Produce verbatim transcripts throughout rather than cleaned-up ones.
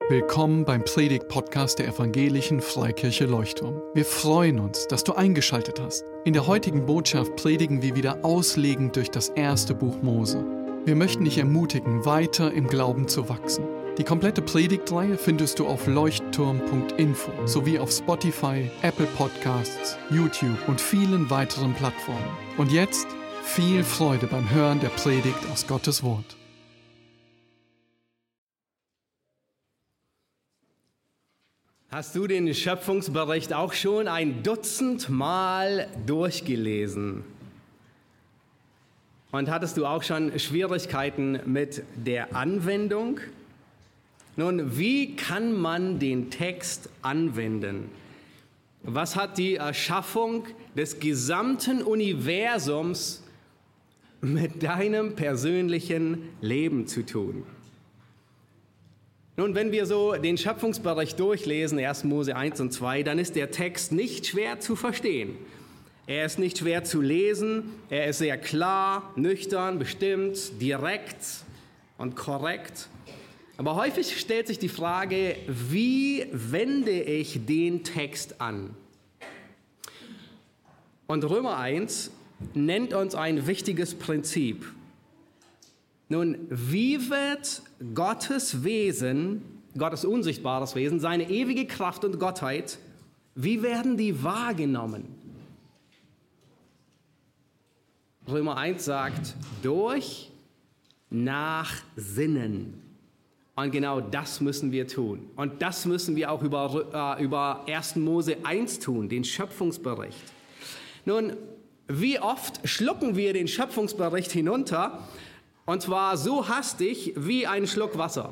Willkommen beim Predigt-Podcast der Evangelischen Freikirche Leuchtturm. Wir freuen uns, dass du eingeschaltet hast. In der heutigen Botschaft predigen wir wieder auslegend durch das erste Buch Mose. Wir möchten dich ermutigen, weiter im Glauben zu wachsen. Die komplette Predigtreihe findest du auf leuchtturm punkt info sowie auf Spotify, Apple Podcasts, YouTube und vielen weiteren Plattformen. Und jetzt viel Freude beim Hören der Predigt aus Gottes Wort. Hast du den Schöpfungsbericht auch schon ein Dutzend Mal durchgelesen? Und hattest du auch schon Schwierigkeiten mit der Anwendung? Nun, wie kann man den Text anwenden? Was hat die Erschaffung des gesamten Universums mit deinem persönlichen Leben zu tun? Nun, wenn wir so den Schöpfungsbericht durchlesen, erster Mose eins und zwei, dann ist der Text nicht schwer zu verstehen. Er ist nicht schwer zu lesen, er ist sehr klar, nüchtern, bestimmt, direkt und korrekt. Aber häufig stellt sich die Frage, wie wende ich den Text an? Und Römer eins nennt uns ein wichtiges Prinzip. Nun, wie wird Gottes Wesen, Gottes unsichtbares Wesen, seine ewige Kraft und Gottheit, wie werden die wahrgenommen? Römer eins sagt, durch Nachsinnen. Und genau das müssen wir tun. Und das müssen wir auch über, äh, über erster Mose eins tun, den Schöpfungsbericht. Nun, wie oft schlucken wir den Schöpfungsbericht hinunter? Und zwar so hastig wie ein Schluck Wasser.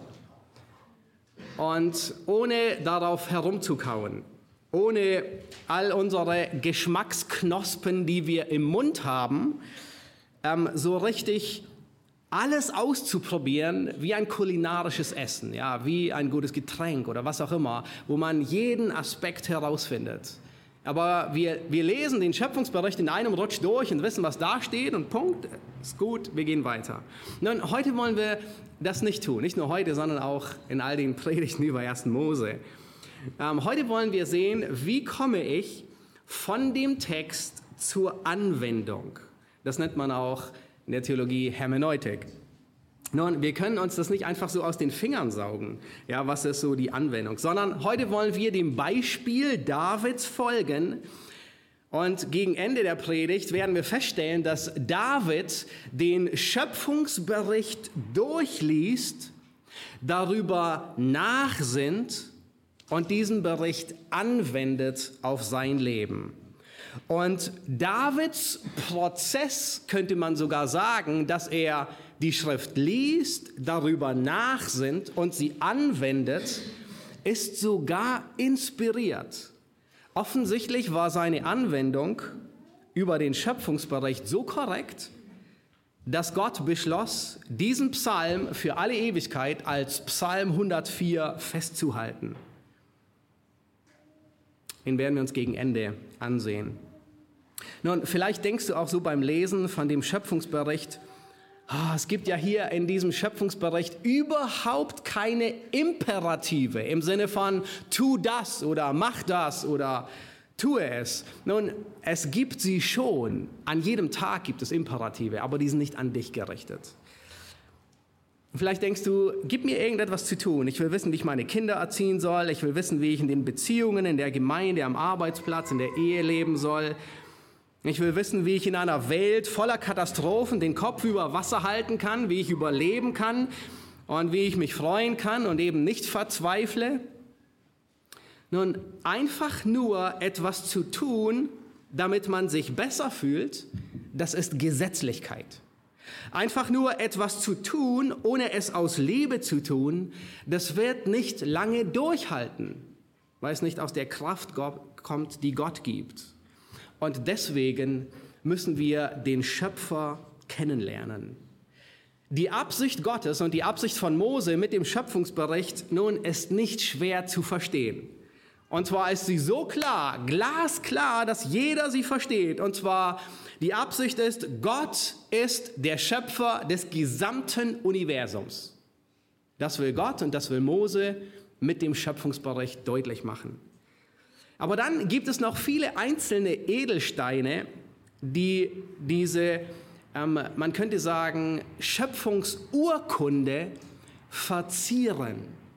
Und ohne darauf herumzukauen, ohne all unsere Geschmacksknospen, die wir im Mund haben, ähm, so richtig alles auszuprobieren wie ein kulinarisches Essen, ja, wie ein gutes Getränk oder was auch immer, wo man jeden Aspekt herausfindet. Aber wir, wir lesen den Schöpfungsbericht in einem Rutsch durch und wissen, was da steht und Punkt, ist gut, wir gehen weiter. Nun, heute wollen wir das nicht tun, nicht nur heute, sondern auch in all den Predigten über erster Mose. Ähm, heute wollen wir sehen, wie komme ich von dem Text zur Anwendung. Das nennt man auch in der Theologie Hermeneutik. Nun, wir können uns das nicht einfach so aus den Fingern saugen, ja, was ist so die Anwendung, sondern heute wollen wir dem Beispiel Davids folgen und gegen Ende der Predigt werden wir feststellen, dass David den Schöpfungsbericht durchliest, darüber nachsinnt und diesen Bericht anwendet auf sein Leben. Und Davids Prozess könnte man sogar sagen, dass er die Schrift liest, darüber nachsinnt und sie anwendet, ist sogar inspiriert. Offensichtlich war seine Anwendung über den Schöpfungsbericht so korrekt, dass Gott beschloss, diesen Psalm für alle Ewigkeit als Psalm hundertvier festzuhalten. Den werden wir uns gegen Ende ansehen. Nun, vielleicht denkst du auch so beim Lesen von dem Schöpfungsbericht, oh, es gibt ja hier in diesem Schöpfungsbericht überhaupt keine Imperative im Sinne von tu das oder mach das oder tue es. Nun, es gibt sie schon. An jedem Tag gibt es Imperative, aber die sind nicht an dich gerichtet. Vielleicht denkst du, gib mir irgendetwas zu tun. Ich will wissen, wie ich meine Kinder erziehen soll. Ich will wissen, wie ich in den Beziehungen, in der Gemeinde, am Arbeitsplatz, in der Ehe leben soll. Ich will wissen, wie ich in einer Welt voller Katastrophen den Kopf über Wasser halten kann, wie ich überleben kann und wie ich mich freuen kann und eben nicht verzweifle. Nun, einfach nur etwas zu tun, damit man sich besser fühlt, das ist Gesetzlichkeit. Einfach nur etwas zu tun, ohne es aus Liebe zu tun, das wird nicht lange durchhalten, weil es nicht aus der Kraft kommt, die Gott gibt. Und deswegen müssen wir den Schöpfer kennenlernen. Die Absicht Gottes und die Absicht von Mose mit dem Schöpfungsbericht nun ist nicht schwer zu verstehen. Und zwar ist sie so klar, glasklar, dass jeder sie versteht. Und zwar die Absicht ist, Gott ist der Schöpfer des gesamten Universums. Das will Gott und das will Mose mit dem Schöpfungsbericht deutlich machen. Aber dann gibt es noch viele einzelne Edelsteine, die diese, ähm, man könnte sagen, Schöpfungsurkunde verzieren.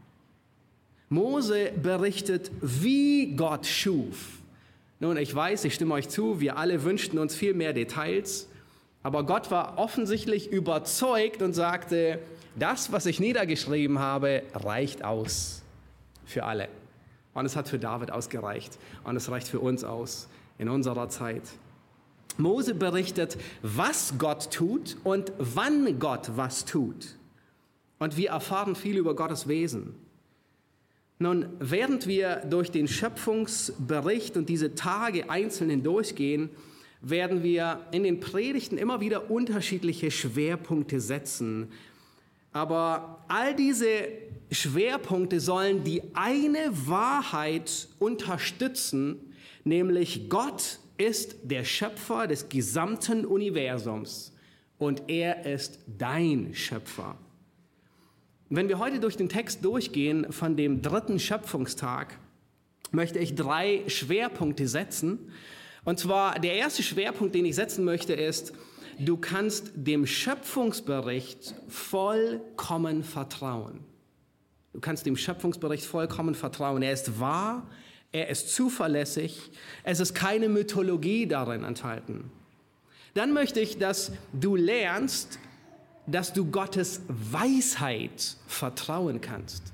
Mose berichtet, wie Gott schuf. Nun, ich weiß, ich stimme euch zu, wir alle wünschten uns viel mehr Details, aber Gott war offensichtlich überzeugt und sagte, das, was ich niedergeschrieben habe, reicht aus für alle. Und es hat für David ausgereicht und es reicht für uns aus in unserer Zeit. Mose berichtet, was Gott tut und wann Gott was tut. Und wir erfahren viel über Gottes Wesen. Nun, während wir durch den Schöpfungsbericht und diese Tage einzeln hindurchgehen, werden wir in den Predigten immer wieder unterschiedliche Schwerpunkte setzen. Aber all diese Schwerpunkte sollen die eine Wahrheit unterstützen, nämlich Gott ist der Schöpfer des gesamten Universums und er ist dein Schöpfer. Wenn wir heute durch den Text durchgehen von dem dritten Schöpfungstag, möchte ich drei Schwerpunkte setzen. Und zwar der erste Schwerpunkt, den ich setzen möchte, ist, du kannst dem Schöpfungsbericht vollkommen vertrauen. Du kannst dem Schöpfungsbericht vollkommen vertrauen. Er ist wahr, er ist zuverlässig, es ist keine Mythologie darin enthalten. Dann möchte ich, dass du lernst, dass du Gottes Weisheit vertrauen kannst.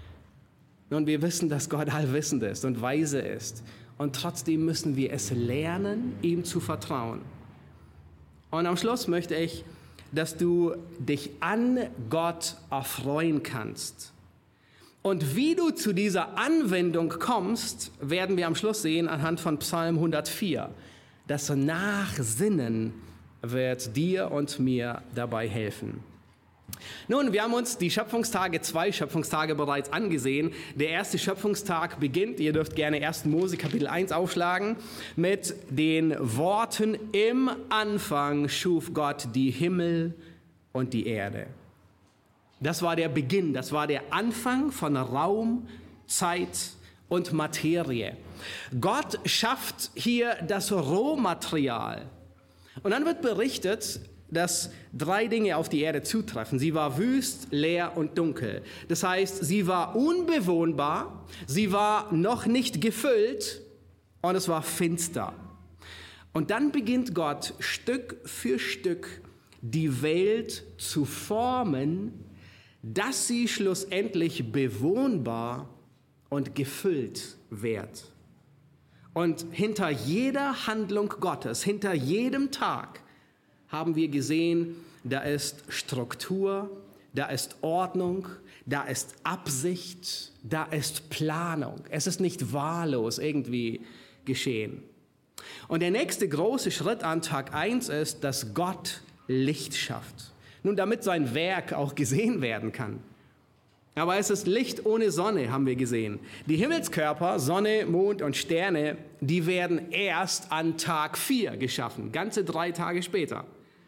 Nun, wir wissen, dass Gott allwissend ist und weise ist. Und trotzdem müssen wir es lernen, ihm zu vertrauen. Und am Schluss möchte ich, dass du dich an Gott erfreuen kannst. Und wie du zu dieser Anwendung kommst, werden wir am Schluss sehen anhand von Psalm hundertvier. Das Nachsinnen wird dir und mir dabei helfen. Nun, wir haben uns die Schöpfungstage, zwei Schöpfungstage bereits angesehen. Der erste Schöpfungstag beginnt, ihr dürft gerne ersten Mose Kapitel eins aufschlagen, mit den Worten: Im Anfang schuf Gott die Himmel und die Erde. Das war der Beginn, das war der Anfang von Raum, Zeit und Materie. Gott schafft hier das Rohmaterial. Und dann wird berichtet, dass drei Dinge auf die Erde zutreffen. Sie war wüst, leer und dunkel. Das heißt, sie war unbewohnbar, sie war noch nicht gefüllt und es war finster. Und dann beginnt Gott Stück für Stück die Welt zu formen, dass sie schlussendlich bewohnbar und gefüllt wird. Und hinter jeder Handlung Gottes, hinter jedem Tag, haben wir gesehen, da ist Struktur, da ist Ordnung, da ist Absicht, da ist Planung. Es ist nicht wahllos irgendwie geschehen. Und der nächste große Schritt an Tag eins ist, dass Gott Licht schafft. Nun, damit sein Werk auch gesehen werden kann. Aber es ist Licht ohne Sonne, haben wir gesehen. Die Himmelskörper, Sonne, Mond und Sterne, die werden erst an Tag vier geschaffen, ganze drei Tage später.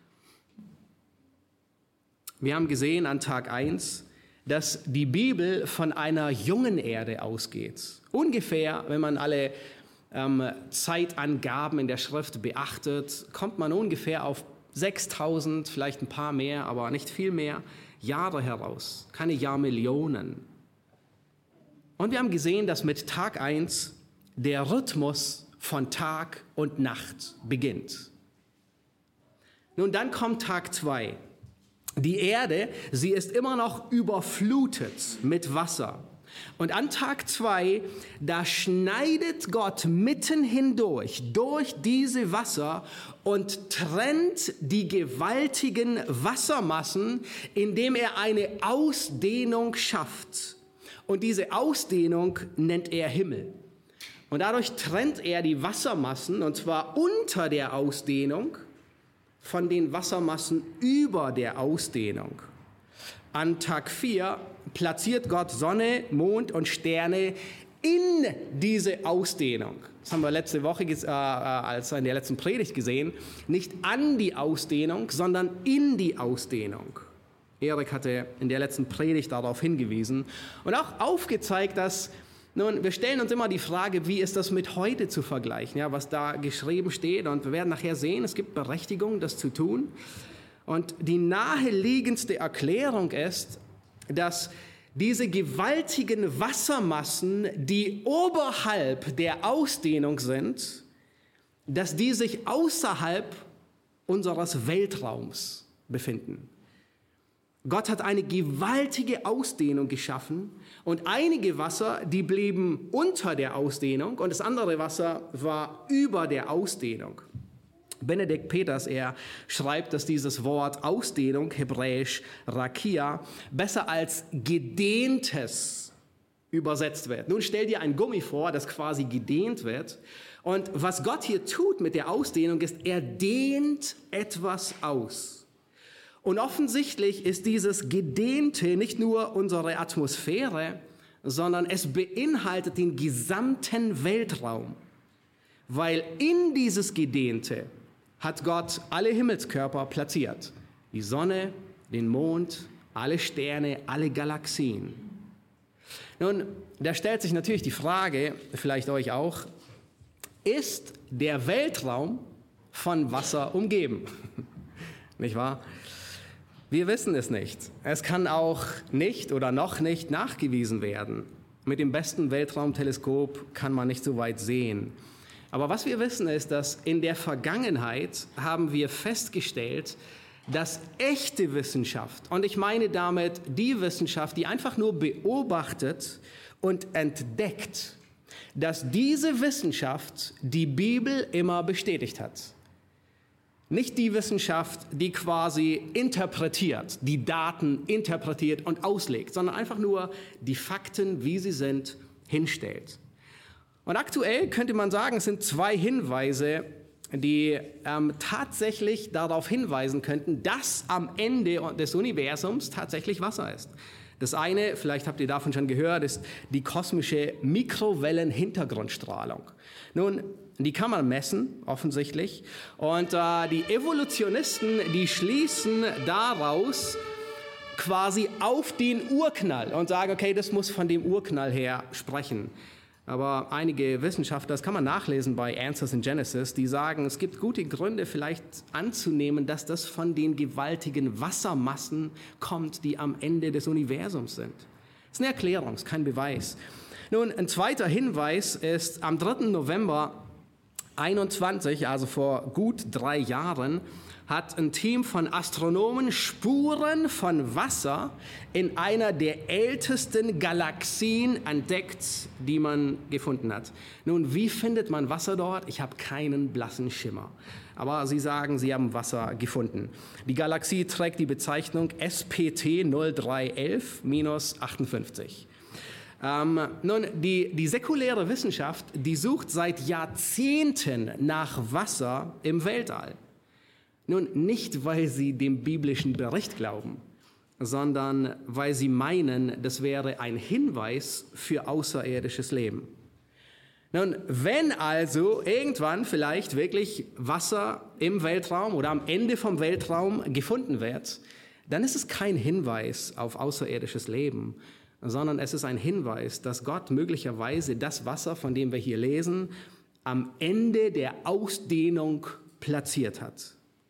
Wir haben gesehen an Tag eins, dass die Bibel von einer jungen Erde ausgeht. Ungefähr, wenn man alle ähm, Zeitangaben in der Schrift beachtet, kommt man ungefähr auf sechstausend, vielleicht ein paar mehr, aber nicht viel mehr Jahre heraus, keine Jahrmillionen. Und wir haben gesehen, dass mit Tag eins der Rhythmus von Tag und Nacht beginnt. Nun, dann kommt Tag zwei. Die Erde, sie ist immer noch überflutet mit Wasser. Und an Tag zwei, da schneidet Gott mitten hindurch, durch diese Wasser und trennt die gewaltigen Wassermassen, indem er eine Ausdehnung schafft. Und diese Ausdehnung nennt er Himmel. Und dadurch trennt er die Wassermassen, und zwar unter der Ausdehnung, von den Wassermassen über der Ausdehnung. An Tag vier platziert Gott Sonne, Mond und Sterne in diese Ausdehnung. Das haben wir letzte Woche, äh, als in der letzten Predigt gesehen. Nicht an die Ausdehnung, sondern in die Ausdehnung. Erik hatte in der letzten Predigt darauf hingewiesen und auch aufgezeigt, dass, nun, wir stellen uns immer die Frage, wie ist das mit heute zu vergleichen, ja, was da geschrieben steht. Und wir werden nachher sehen, es gibt Berechtigung, das zu tun. Und die naheliegendste Erklärung ist, dass diese gewaltigen Wassermassen, die oberhalb der Ausdehnung sind, dass die sich außerhalb unseres Weltraums befinden. Gott hat eine gewaltige Ausdehnung geschaffen und einige Wasser, die blieben unter der Ausdehnung und das andere Wasser war über der Ausdehnung. Benedikt Peters, er schreibt, dass dieses Wort Ausdehnung, hebräisch Rakia, besser als Gedehntes übersetzt wird. Nun stell dir ein Gummi vor, das quasi gedehnt wird. Und was Gott hier tut mit der Ausdehnung ist, er dehnt etwas aus. Und offensichtlich ist dieses Gedehnte nicht nur unsere Atmosphäre, sondern es beinhaltet den gesamten Weltraum. Weil in dieses Gedehnte hat Gott alle Himmelskörper platziert. Die Sonne, den Mond, alle Sterne, alle Galaxien. Nun, da stellt sich natürlich die Frage, vielleicht euch auch, ist der Weltraum von Wasser umgeben? Nicht wahr? Wir wissen es nicht. Es kann auch nicht oder noch nicht nachgewiesen werden. Mit dem besten Weltraumteleskop kann man nicht so weit sehen. Aber was wir wissen ist, dass in der Vergangenheit haben wir festgestellt, dass echte Wissenschaft, und ich meine damit die Wissenschaft, die einfach nur beobachtet und entdeckt, dass diese Wissenschaft die Bibel immer bestätigt hat. Nicht die Wissenschaft, die quasi interpretiert, die Daten interpretiert und auslegt, sondern einfach nur die Fakten, wie sie sind, hinstellt. Und aktuell könnte man sagen, es sind zwei Hinweise, die ähm, tatsächlich darauf hinweisen könnten, dass am Ende des Universums tatsächlich Wasser ist. Das eine, vielleicht habt ihr davon schon gehört, ist die kosmische Mikrowellenhintergrundstrahlung. Nun, die kann man messen, offensichtlich. Und äh, die Evolutionisten, die schließen daraus quasi auf den Urknall und sagen, okay, das muss von dem Urknall her sprechen. Aber einige Wissenschaftler, das kann man nachlesen bei Answers in Genesis, die sagen, es gibt gute Gründe vielleicht anzunehmen, dass das von den gewaltigen Wassermassen kommt, die am Ende des Universums sind. Das ist eine Erklärung, ist kein Beweis. Nun, ein zweiter Hinweis ist, am dritten November einundzwanzig, also vor gut drei Jahren, hat ein Team von Astronomen Spuren von Wasser in einer der ältesten Galaxien entdeckt, die man gefunden hat. Nun, wie findet man Wasser dort? Ich habe keinen blassen Schimmer. Aber sie sagen, sie haben Wasser gefunden. Die Galaxie trägt die Bezeichnung S P T null drei eins eins achtundfünfzig. Ähm, nun, die, die säkuläre Wissenschaft, die sucht seit Jahrzehnten nach Wasser im Weltall. Nun, nicht, weil sie dem biblischen Bericht glauben, sondern weil sie meinen, das wäre ein Hinweis für außerirdisches Leben. Nun, wenn also irgendwann vielleicht wirklich Wasser im Weltraum oder am Ende vom Weltraum gefunden wird, dann ist es kein Hinweis auf außerirdisches Leben, sondern es ist ein Hinweis, dass Gott möglicherweise das Wasser, von dem wir hier lesen, am Ende der Ausdehnung platziert hat.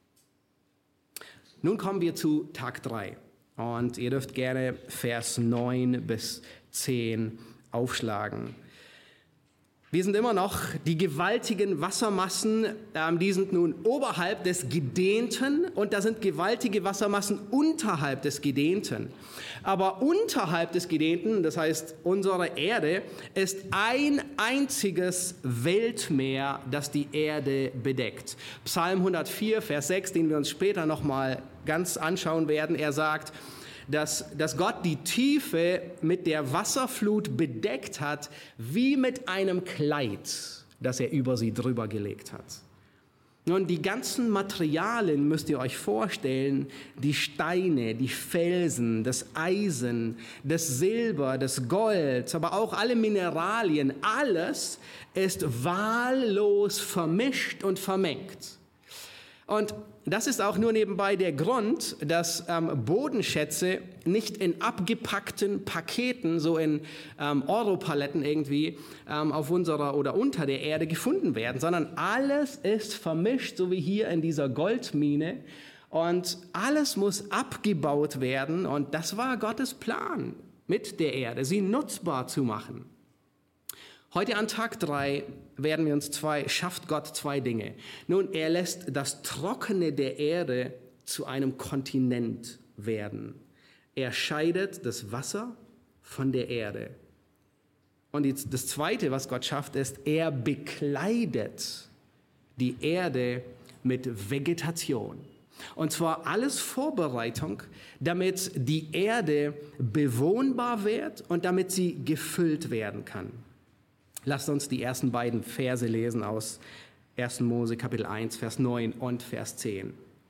Nun kommen wir zu Tag drei und ihr dürft gerne Vers neun bis zehn aufschlagen. Wir sind immer noch, die gewaltigen Wassermassen, ähm, die sind nun oberhalb des Gedehnten und da sind gewaltige Wassermassen unterhalb des Gedehnten. Aber unterhalb des Gedehnten, das heißt unsere Erde, ist ein einziges Weltmeer, das die Erde bedeckt. Psalm hundertvier, Vers sechs, den wir uns später nochmal ganz anschauen werden, er sagt, Dass, dass Gott die Tiefe mit der Wasserflut bedeckt hat, wie mit einem Kleid, das er über sie drüber gelegt hat. Nun, die ganzen Materialien müsst ihr euch vorstellen, die Steine, die Felsen, das Eisen, das Silber, das Gold, aber auch alle Mineralien, alles ist wahllos vermischt und vermengt. Und das ist auch nur nebenbei der Grund, dass ähm, Bodenschätze nicht in abgepackten Paketen, so in ähm, Europaletten irgendwie ähm, auf unserer oder unter der Erde gefunden werden, sondern alles ist vermischt, so wie hier in dieser Goldmine. Und alles muss abgebaut werden. Und das war Gottes Plan mit der Erde, sie nutzbar zu machen. Heute an Tag drei werden wir uns zwei, schafft Gott zwei Dinge. Nun, er lässt das Trockene der Erde zu einem Kontinent werden. Er scheidet das Wasser von der Erde. Und das Zweite, was Gott schafft, ist, er bekleidet die Erde mit Vegetation. Und zwar alles Vorbereitung, damit die Erde bewohnbar wird und damit sie gefüllt werden kann. Lasst uns die ersten beiden Verse lesen aus erster Mose Kapitel eins, Vers neun und Vers zehn.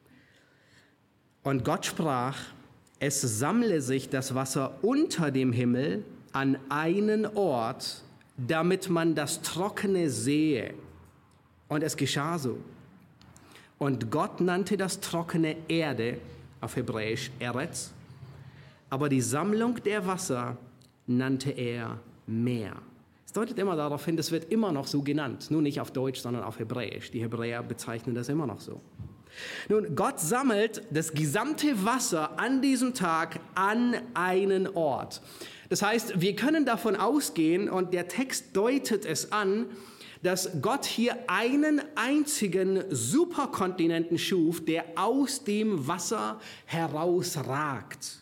Und Gott sprach, es sammle sich das Wasser unter dem Himmel an einen Ort, damit man das Trockene sehe. Und es geschah so. Und Gott nannte das Trockene Erde, auf Hebräisch Eretz, aber die Sammlung der Wasser nannte er Meer. Es deutet immer darauf hin, das wird immer noch so genannt, nur nicht auf Deutsch, sondern auf Hebräisch. Die Hebräer bezeichnen das immer noch so. Nun, Gott sammelt das gesamte Wasser an diesem Tag an einen Ort. Das heißt, wir können davon ausgehen, und der Text deutet es an, dass Gott hier einen einzigen Superkontinenten schuf, der aus dem Wasser herausragt.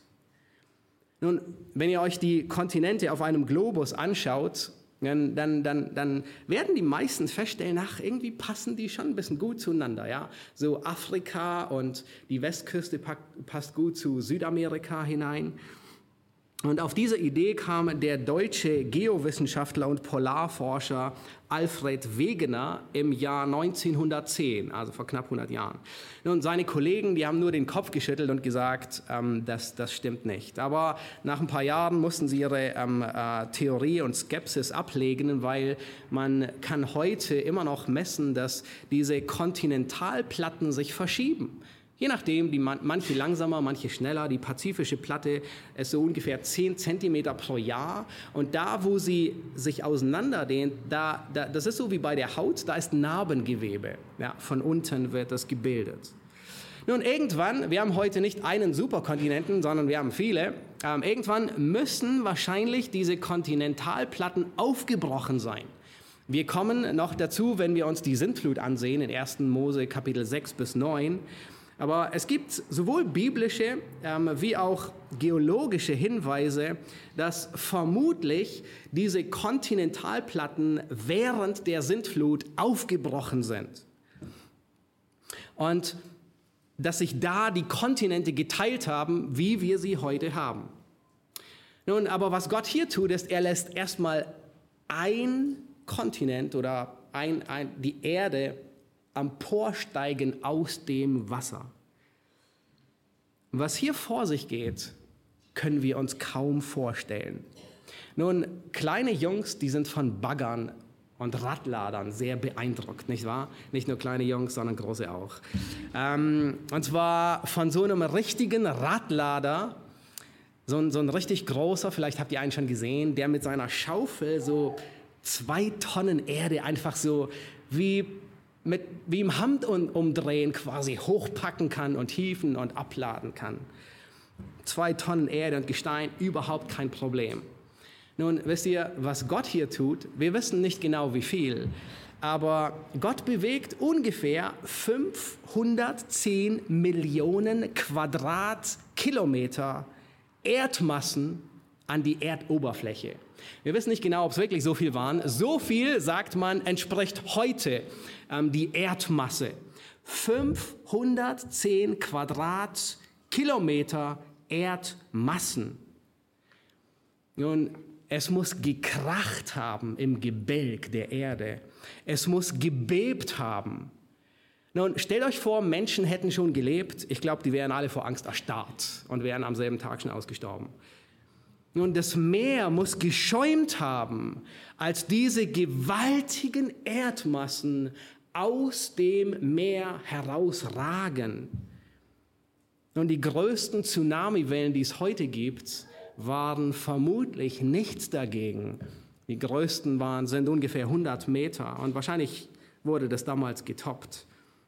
Nun, wenn ihr euch die Kontinente auf einem Globus anschaut, Dann, dann, dann, dann werden die meisten feststellen, ach, irgendwie passen die schon ein bisschen gut zueinander. Ja? So Afrika und die Westküste passt gut zu Südamerika hinein. Und auf diese Idee kam der deutsche Geowissenschaftler und Polarforscher Alfred Wegener im Jahr neunzehnhundertzehn, also vor knapp hundert Jahren. Und seine Kollegen, die haben nur den Kopf geschüttelt und gesagt, ähm, das, das stimmt nicht. Aber nach ein paar Jahren mussten sie ihre ähm, äh, Theorie und Skepsis ablegen, weil man kann heute immer noch messen, dass diese Kontinentalplatten sich verschieben. Je nachdem, die man, manche langsamer, manche schneller. Die pazifische Platte ist so ungefähr zehn Zentimeter pro Jahr. Und da, wo sie sich auseinanderdehnt, da, da, das ist so wie bei der Haut, da ist Narbengewebe. Ja, von unten wird das gebildet. Nun, irgendwann, wir haben heute nicht einen Superkontinenten, sondern wir haben viele. Ähm, irgendwann müssen wahrscheinlich diese Kontinentalplatten aufgebrochen sein. Wir kommen noch dazu, wenn wir uns die Sintflut ansehen, in erster Mose Kapitel sechs bis neun. Aber es gibt sowohl biblische ähm, wie auch geologische Hinweise, dass vermutlich diese Kontinentalplatten während der Sintflut aufgebrochen sind. Und dass sich da die Kontinente geteilt haben, wie wir sie heute haben. Nun, aber was Gott hier tut, ist, er lässt erstmal ein Kontinent oder ein, ein, die Erde emporsteigen aus dem Wasser. Was hier vor sich geht, können wir uns kaum vorstellen. Nun, kleine Jungs, die sind von Baggern und Radladern sehr beeindruckt, nicht wahr? Nicht nur kleine Jungs, sondern große auch. Ähm, und zwar von so einem richtigen Radlader, so ein, so ein richtig großer, vielleicht habt ihr einen schon gesehen, der mit seiner Schaufel so zwei Tonnen Erde einfach so wie Mit, wie im Handumdrehen quasi hochpacken kann und hieven und abladen kann. Zwei Tonnen Erde und Gestein, überhaupt kein Problem. Nun, wisst ihr, was Gott hier tut? Wir wissen nicht genau wie viel, aber Gott bewegt ungefähr fünfhundertzehn Millionen Quadratkilometer Erdmassen an die Erdoberfläche. Wir wissen nicht genau, ob es wirklich so viel waren. So viel, sagt man, entspricht heute ähm, die Erdmasse. fünfhundertzehn Quadratkilometer Erdmassen. Nun, es muss gekracht haben im Gebälk der Erde. Es muss gebebt haben. Nun, stellt euch vor, Menschen hätten schon gelebt. Ich glaube, die wären alle vor Angst erstarrt und wären am selben Tag schon ausgestorben. Nun, das Meer muss geschäumt haben, als diese gewaltigen Erdmassen aus dem Meer herausragen. Und die größten Tsunamiwellen, die es heute gibt, waren vermutlich nichts dagegen. Die größten waren, sind ungefähr hundert Meter und wahrscheinlich wurde das damals getoppt.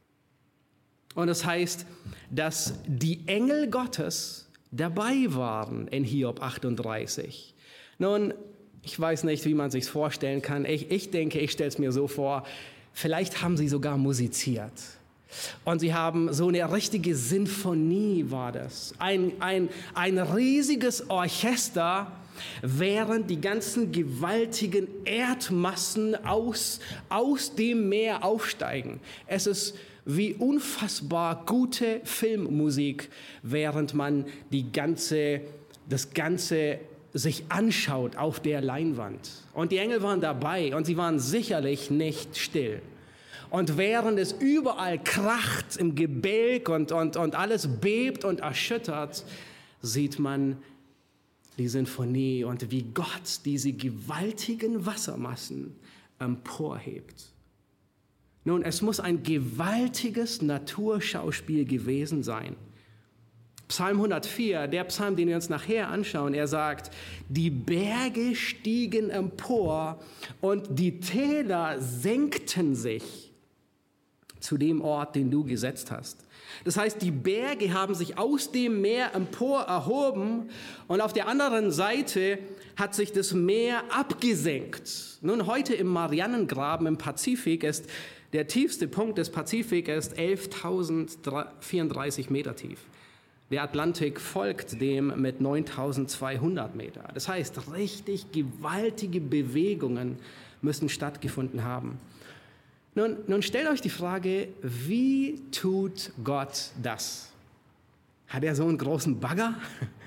Und das heißt, dass die Engel Gottes dabei waren in Hiob achtunddreißig. Nun, ich weiß nicht, wie man sich vorstellen kann. Ich, ich denke, ich stelle es mir so vor, vielleicht haben sie sogar musiziert. Und sie haben so eine richtige Sinfonie war das. Ein, ein, ein riesiges Orchester, während die ganzen gewaltigen Erdmassen aus, aus dem Meer aufsteigen. Es ist wie unfassbar gute Filmmusik, während man die ganze, das Ganze sich anschaut auf der Leinwand. Und die Engel waren dabei und sie waren sicherlich nicht still. Und während es überall kracht im Gebälk und, und, und alles bebt und erschüttert, sieht man die Sinfonie und wie Gott diese gewaltigen Wassermassen emporhebt. Nun, es muss ein gewaltiges Naturschauspiel gewesen sein. Psalm hundertvier, der Psalm, den wir uns nachher anschauen, er sagt, die Berge stiegen empor und die Täler senkten sich zu dem Ort, den du gesetzt hast. Das heißt, die Berge haben sich aus dem Meer empor erhoben und auf der anderen Seite hat sich das Meer abgesenkt. Nun, heute im Marianengraben im Pazifik ist der tiefste Punkt des Pazifik ist elftausendvierunddreißig Meter tief. Der Atlantik folgt dem mit neuntausendzweihundert Meter. Das heißt, richtig gewaltige Bewegungen müssen stattgefunden haben. Nun, nun stellt euch die Frage, wie tut Gott das? Hat er so einen großen Bagger?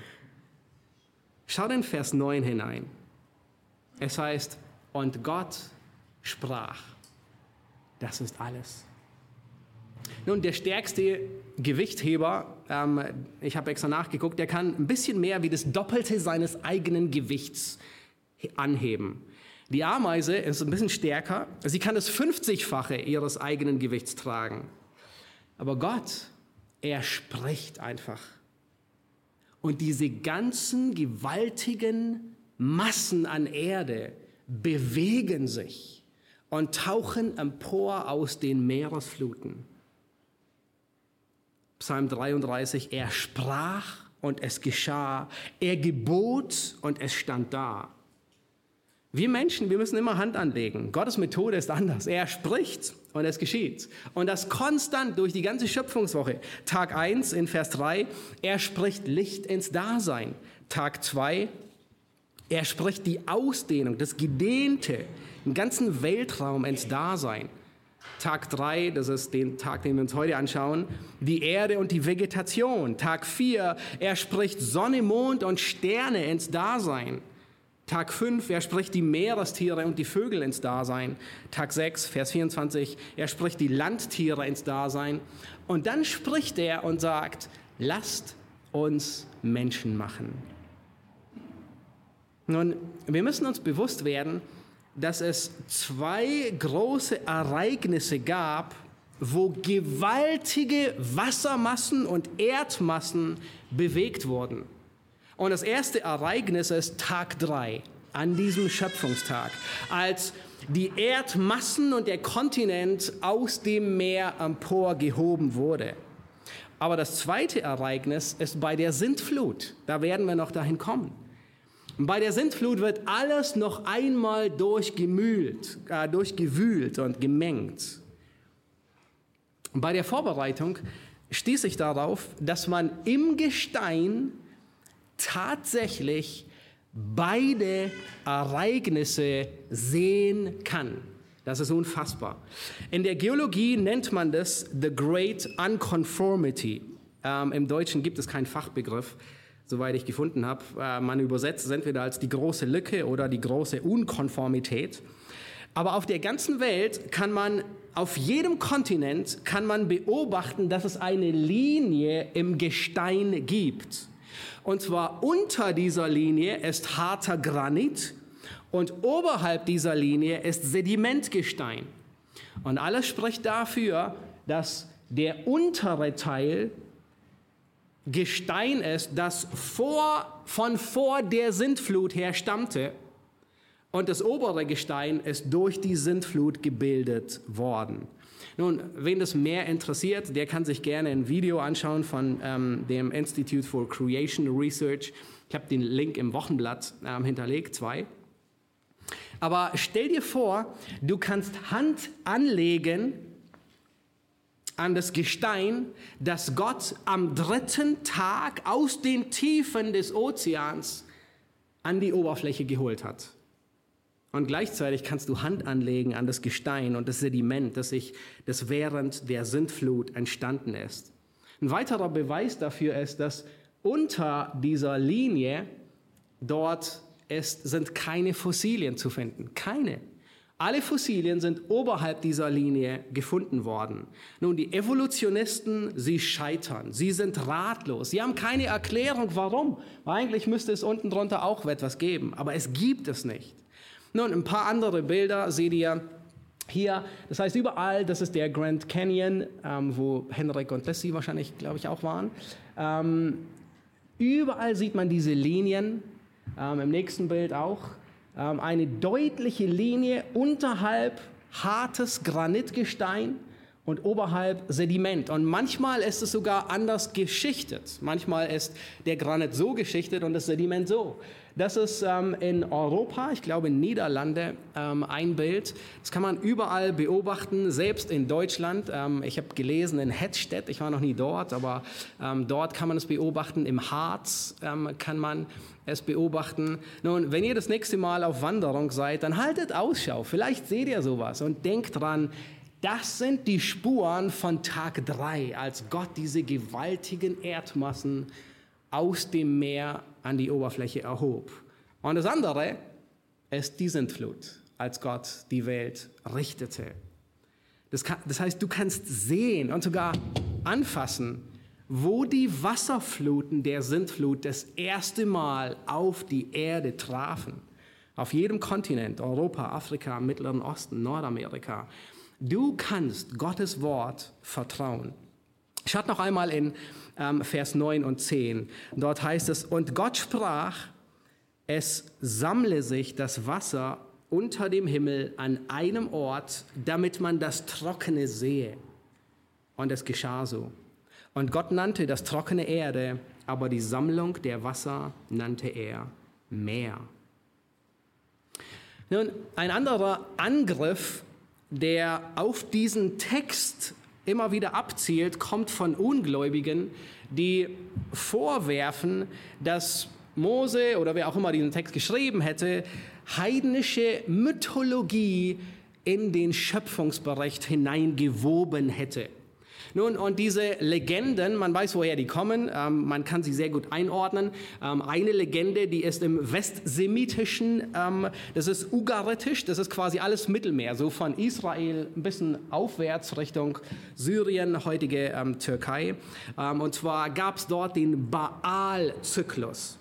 Schaut in Vers neun hinein. Es heißt, und Gott sprach. Das ist alles. Nun, der stärkste Gewichtheber, ähm, ich habe extra nachgeguckt, der kann ein bisschen mehr wie das Doppelte seines eigenen Gewichts anheben. Die Ameise ist ein bisschen stärker. Sie kann das fünfzigfache ihres eigenen Gewichts tragen. Aber Gott, er spricht einfach. Und diese ganzen gewaltigen Massen an Erde bewegen sich und tauchen empor aus den Meeresfluten. Psalm dreiunddreißig, er sprach und es geschah. Er gebot und es stand da. Wir Menschen, wir müssen immer Hand anlegen. Gottes Methode ist anders. Er spricht und es geschieht. Und das konstant durch die ganze Schöpfungswoche. Tag eins in Vers drei, er spricht Licht ins Dasein. Tag zwei, er spricht die Ausdehnung, das Gedehnte, den ganzen Weltraum ins Dasein. Tag drei, das ist den Tag, den wir uns heute anschauen, die Erde und die Vegetation. Tag vier, er spricht Sonne, Mond und Sterne ins Dasein. Tag fünf, er spricht die Meerestiere und die Vögel ins Dasein. Tag sechs, Vers vierundzwanzig, er spricht die Landtiere ins Dasein. Und dann spricht er und sagt, lasst uns Menschen machen. Nun, wir müssen uns bewusst werden, dass es zwei große Ereignisse gab, wo gewaltige Wassermassen und Erdmassen bewegt wurden. Und das erste Ereignis ist Tag drei, an diesem Schöpfungstag, als die Erdmassen und der Kontinent aus dem Meer emporgehoben wurde. Aber das zweite Ereignis ist bei der Sintflut. Da werden wir noch dahin kommen. Und bei der Sintflut wird alles noch einmal durchgemühlt, äh, durchgewühlt und gemengt. Und bei der Vorbereitung stieß ich darauf, dass man im Gestein tatsächlich beide Ereignisse sehen kann. Das ist unfassbar. In der Geologie nennt man das The Great Unconformity. Ähm, Im Deutschen gibt es keinen Fachbegriff, soweit ich gefunden habe. Äh, man übersetzt es entweder als die große Lücke oder die große Unkonformität. Aber auf der ganzen Welt kann man, auf jedem Kontinent kann man beobachten, dass es eine Linie im Gestein gibt. Und zwar unter dieser Linie ist harter Granit und oberhalb dieser Linie ist Sedimentgestein. Und alles spricht dafür, dass der untere Teil Gestein ist, das vor, von vor der Sintflut her stammte. Und das obere Gestein ist durch die Sintflut gebildet worden. Nun, wen das mehr interessiert, der kann sich gerne ein Video anschauen von ähm, dem Institute for Creation Research. Ich habe den Link im Wochenblatt ähm, hinterlegt, zwei. Aber stell dir vor, du kannst Hand anlegen an das Gestein, das Gott am dritten Tag aus den Tiefen des Ozeans an die Oberfläche geholt hat. Und gleichzeitig kannst du Hand anlegen an das Gestein und das Sediment, das, sich, das während der Sintflut entstanden ist. Ein weiterer Beweis dafür ist, dass unter dieser Linie dort ist, sind keine Fossilien zu finden. Keine. Alle Fossilien sind oberhalb dieser Linie gefunden worden. Nun, die Evolutionisten, sie scheitern. Sie sind ratlos. Sie haben keine Erklärung, warum. Eigentlich müsste es unten drunter auch etwas geben, aber es gibt es nicht. Nun, ein paar andere Bilder seht ihr hier. Das heißt, überall, das ist der Grand Canyon, ähm, wo Henrik und Leslie wahrscheinlich, glaube ich, auch waren. Ähm, überall sieht man diese Linien, ähm, im nächsten Bild auch. Ähm, eine deutliche Linie unterhalb hartes Granitgestein und oberhalb Sediment. Und manchmal ist es sogar anders geschichtet. Manchmal ist der Granit so geschichtet und das Sediment so. Das ist ähm, in Europa, ich glaube in Niederlande, ähm, ein Bild. Das kann man überall beobachten, selbst in Deutschland. Ähm, ich habe gelesen in Hettstedt, ich war noch nie dort, aber ähm, dort kann man es beobachten. Im Harz ähm, kann man es beobachten. Nun, wenn ihr das nächste Mal auf Wanderung seid, dann haltet Ausschau. Vielleicht seht ihr sowas und denkt dran, das sind die Spuren von Tag drei, als Gott diese gewaltigen Erdmassen aus dem Meer an die Oberfläche erhob. Und das andere ist die Sintflut, als Gott die Welt richtete. Das, kann, das heißt, du kannst sehen und sogar anfassen, wo die Wasserfluten der Sintflut das erste Mal auf die Erde trafen. Auf jedem Kontinent, Europa, Afrika, Mittleren Osten, Nordamerika. Du kannst Gottes Wort vertrauen. Schaut noch einmal in ähm, Vers neun und zehn. Dort heißt es, und Gott sprach, es sammle sich das Wasser unter dem Himmel an einem Ort, damit man das Trockene sehe. Und es geschah so. Und Gott nannte das trockene Erde, aber die Sammlung der Wasser nannte er Meer. Nun, ein anderer Angriff, der auf diesen Text immer wieder abzielt, kommt von Ungläubigen, die vorwerfen, dass Mose oder wer auch immer diesen Text geschrieben hätte, heidnische Mythologie in den Schöpfungsbericht hineingewoben hätte. Nun, und diese Legenden, man weiß, woher die kommen, ähm, man kann sie sehr gut einordnen. Ähm, eine Legende, die ist im Westsemitischen, ähm, das ist ugaritisch, das ist quasi alles Mittelmeer, so von Israel ein bisschen aufwärts Richtung Syrien, heutige ähm, Türkei. Ähm, und zwar gab es dort den Baal-Zyklus.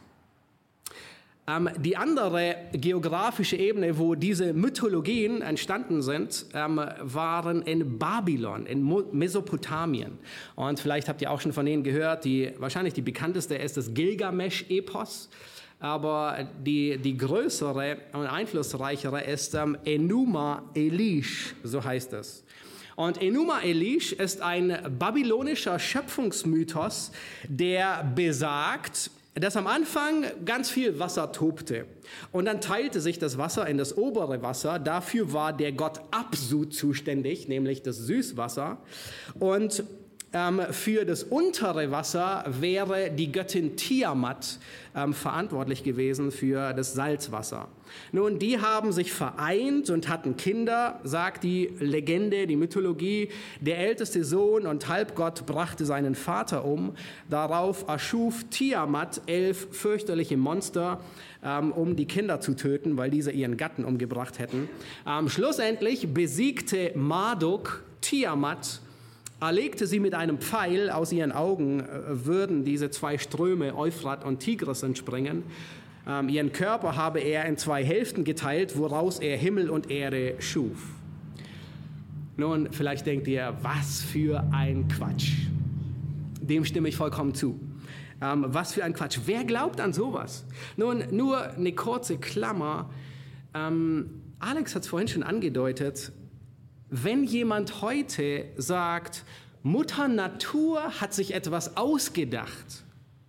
Ähm, die andere geografische Ebene, wo diese Mythologien entstanden sind, ähm, waren in Babylon, in Mo- Mesopotamien. Und vielleicht habt ihr auch schon von denen gehört, die, wahrscheinlich die bekannteste ist das Gilgamesch-Epos. Aber die, die größere und einflussreichere ist ähm, Enuma Elish, so heißt es. Und Enuma Elish ist ein babylonischer Schöpfungsmythos, der besagt, dass am Anfang ganz viel Wasser tobte. Und dann teilte sich das Wasser in das obere Wasser. Dafür war der Gott Apsu zuständig, nämlich das Süßwasser. Und ähm, für das untere Wasser wäre die Göttin Tiamat ähm, verantwortlich gewesen für das Salzwasser. Nun, die haben sich vereint und hatten Kinder, sagt die Legende, die Mythologie. Der älteste Sohn und Halbgott brachte seinen Vater um. Darauf erschuf Tiamat elf fürchterliche Monster, ähm, um die Kinder zu töten, weil diese ihren Gatten umgebracht hätten. Ähm, schlussendlich besiegte Marduk Tiamat, erlegte sie mit einem Pfeil, aus ihren Augen äh, würden diese zwei Ströme, Euphrat und Tigris, entspringen. Ähm, ihren Körper habe er in zwei Hälften geteilt, woraus er Himmel und Erde schuf. Nun, vielleicht denkt ihr, was für ein Quatsch. Dem stimme ich vollkommen zu. Ähm, was für ein Quatsch. Wer glaubt an sowas? Nun, nur eine kurze Klammer. Ähm, Alex hat es vorhin schon angedeutet. Wenn jemand heute sagt, Mutter Natur hat sich etwas ausgedacht,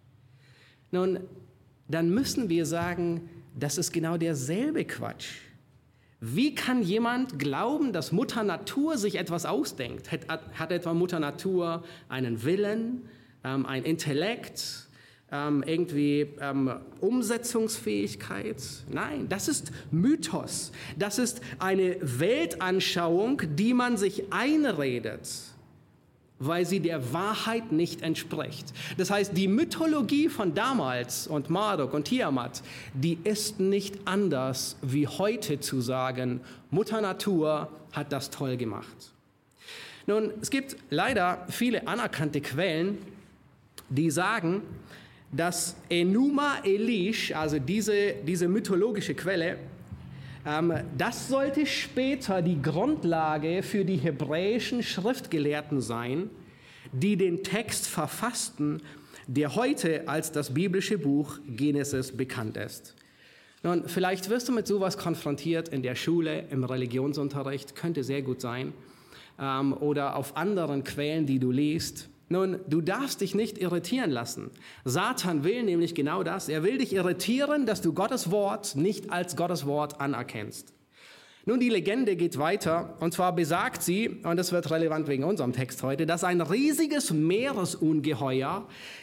nun, dann müssen wir sagen, das ist genau derselbe Quatsch. Wie kann jemand glauben, dass Mutter Natur sich etwas ausdenkt? Hat, hat etwa Mutter Natur einen Willen, ähm, ein Intellekt, ähm, irgendwie ähm, Umsetzungsfähigkeit? Nein, das ist Mythos. Das ist eine Weltanschauung, die man sich einredet, weil sie der Wahrheit nicht entspricht. Das heißt, die Mythologie von damals und Marduk und Tiamat, die ist nicht anders, wie heute zu sagen, Mutter Natur hat das toll gemacht. Nun, es gibt leider viele anerkannte Quellen, die sagen, dass Enuma Elish, also diese, diese mythologische Quelle, Ähm, das sollte später die Grundlage für die hebräischen Schriftgelehrten sein, die den Text verfassten, der heute als das biblische Buch Genesis bekannt ist. Nun, vielleicht wirst du mit sowas konfrontiert in der Schule, im Religionsunterricht, könnte sehr gut sein, ähm, oder auf anderen Quellen, die du liest. Nun, du darfst dich nicht irritieren lassen. Satan will nämlich genau das. Er will dich irritieren, dass du Gottes Wort nicht als Gottes Wort anerkennst. Nun, die Legende geht weiter, und zwar besagt sie, und das wird relevant wegen unserem Text heute, dass ein riesiges Meeresungeheuer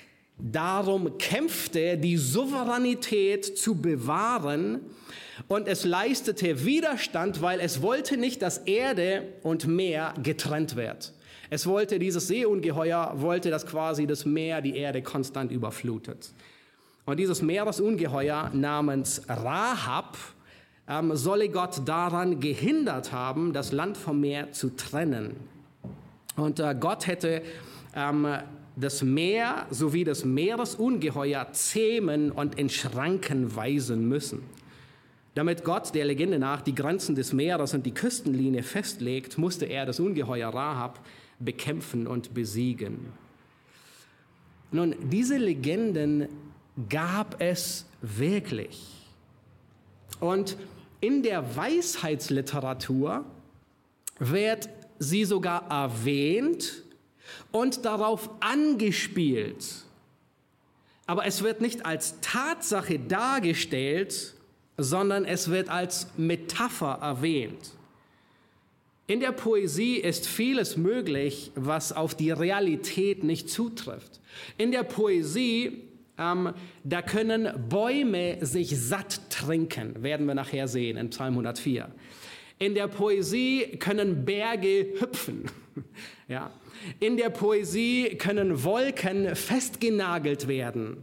darum kämpfte, die Souveränität zu bewahren, und es leistete Widerstand, weil es wollte nicht, dass Erde und Meer getrennt wird. Es wollte, dieses Seeungeheuer wollte, dass quasi das Meer die Erde konstant überflutet. Und dieses Meeresungeheuer namens Rahab ähm, solle Gott daran gehindert haben, das Land vom Meer zu trennen. Und äh, Gott hätte ähm, das Meer sowie das Meeresungeheuer zähmen und in Schranken weisen müssen. Damit Gott der Legende nach die Grenzen des Meeres und die Küstenlinie festlegt, musste er das Ungeheuer Rahab bekämpfen und besiegen. Nun, diese Legenden gab es wirklich. Und in der Weisheitsliteratur wird sie sogar erwähnt und darauf angespielt. Aber es wird nicht als Tatsache dargestellt, sondern es wird als Metapher erwähnt. In der Poesie ist vieles möglich, was auf die Realität nicht zutrifft. In der Poesie, ähm, da können Bäume sich satt trinken, werden wir nachher sehen in Psalm hundertvier. In der Poesie können Berge hüpfen. Ja. In der Poesie können Wolken festgenagelt werden.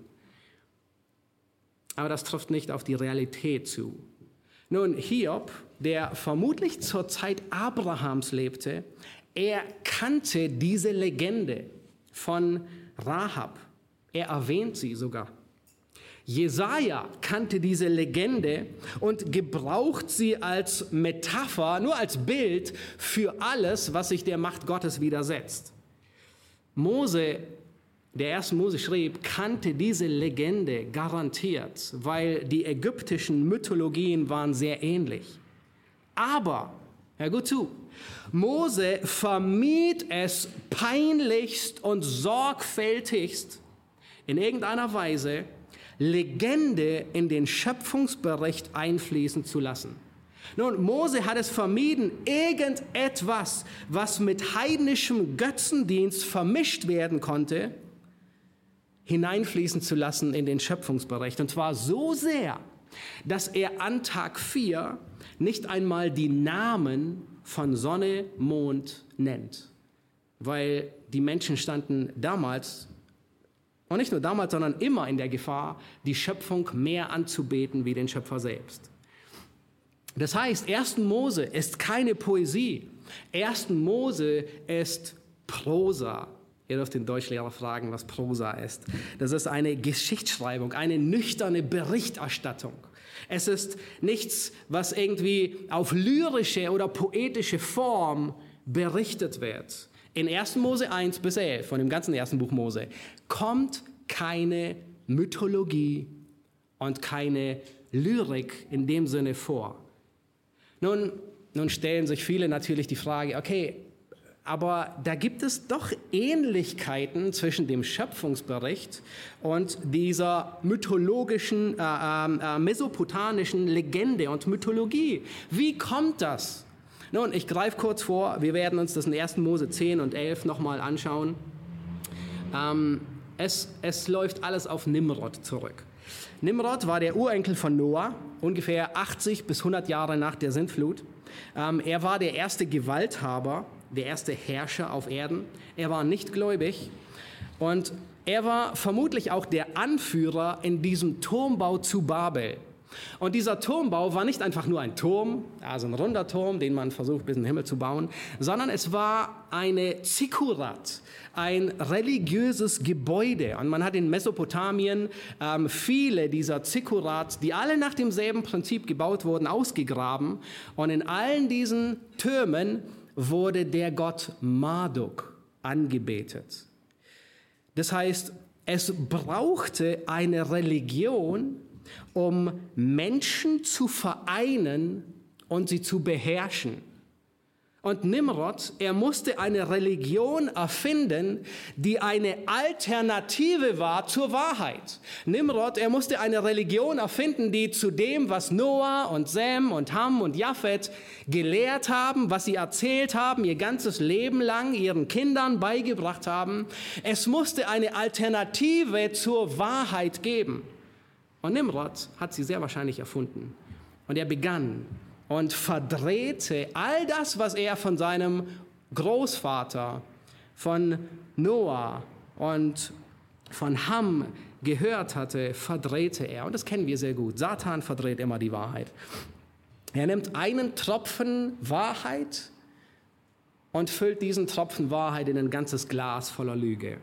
Aber das trifft nicht auf die Realität zu. Nun, Hiob, der vermutlich zur Zeit Abrahams lebte, er kannte diese Legende von Rahab. Er erwähnt sie sogar. Jesaja kannte diese Legende und gebraucht sie als Metapher, nur als Bild für alles, was sich der Macht Gottes widersetzt. Mose, der erste Mose schrieb, kannte diese Legende garantiert, weil die ägyptischen Mythologien waren sehr ähnlich. Aber, hör gut zu, Mose vermied es peinlichst und sorgfältigst in irgendeiner Weise, Legende in den Schöpfungsbericht einfließen zu lassen. Nun, Mose hat es vermieden, irgendetwas, was mit heidnischem Götzendienst vermischt werden konnte, hineinfließen zu lassen in den Schöpfungsbericht. Und zwar so sehr, dass er an Tag vier nicht einmal die Namen von Sonne, Mond nennt. Weil die Menschen standen damals, und nicht nur damals, sondern immer in der Gefahr, die Schöpfung mehr anzubeten wie den Schöpfer selbst. Das heißt, ersten Mose ist keine Poesie. ersten Mose ist Prosa. Ihr dürft den Deutschlehrer fragen, was Prosa ist. Das ist eine Geschichtsschreibung, eine nüchterne Berichterstattung. Es ist nichts, was irgendwie auf lyrische oder poetische Form berichtet wird, in ersten Mose eins bis elf, von dem ganzen ersten Buch Mose, kommt keine Mythologie und keine Lyrik in dem Sinne vor. Nun, nun stellen sich viele natürlich die Frage, okay, aber da gibt es doch Ähnlichkeiten zwischen dem Schöpfungsbericht und dieser mythologischen, äh, äh, mesopotamischen Legende und Mythologie. Wie kommt das? Nun, ich greife kurz vor, wir werden uns das in ersten Mose zehn und elf nochmal anschauen. Ähm, es, es läuft alles auf Nimrod zurück. Nimrod war der Urenkel von Noah, ungefähr achtzig bis hundert Jahre nach der Sintflut. Ähm, er war der erste Gewalthaber, der erste Herrscher auf Erden. Er war nicht gläubig und er war vermutlich auch der Anführer in diesem Turmbau zu Babel. Und dieser Turmbau war nicht einfach nur ein Turm, also ein runder Turm, den man versucht bis in den Himmel zu bauen, sondern es war eine Zikkurat, ein religiöses Gebäude. Und man hat in Mesopotamien ähm, viele dieser Zikkurats, die alle nach demselben Prinzip gebaut wurden, ausgegraben. Und in allen diesen Türmen wurde der Gott Marduk angebetet. Das heißt, es brauchte eine Religion, um Menschen zu vereinen und sie zu beherrschen. Und Nimrod, er musste eine Religion erfinden, die eine Alternative war zur Wahrheit. Nimrod, er musste eine Religion erfinden, die zu dem, was Noah und Sem und Ham und Japhet gelehrt haben, was sie erzählt haben, ihr ganzes Leben lang ihren Kindern beigebracht haben. Es musste eine Alternative zur Wahrheit geben. Und Nimrod hat sie sehr wahrscheinlich erfunden. Und er begann und verdrehte all das, was er von seinem Großvater, von Noah und von Ham gehört hatte, verdrehte er. Und das kennen wir sehr gut. Satan verdreht immer die Wahrheit. Er nimmt einen Tropfen Wahrheit und füllt diesen Tropfen Wahrheit in ein ganzes Glas voller Lüge.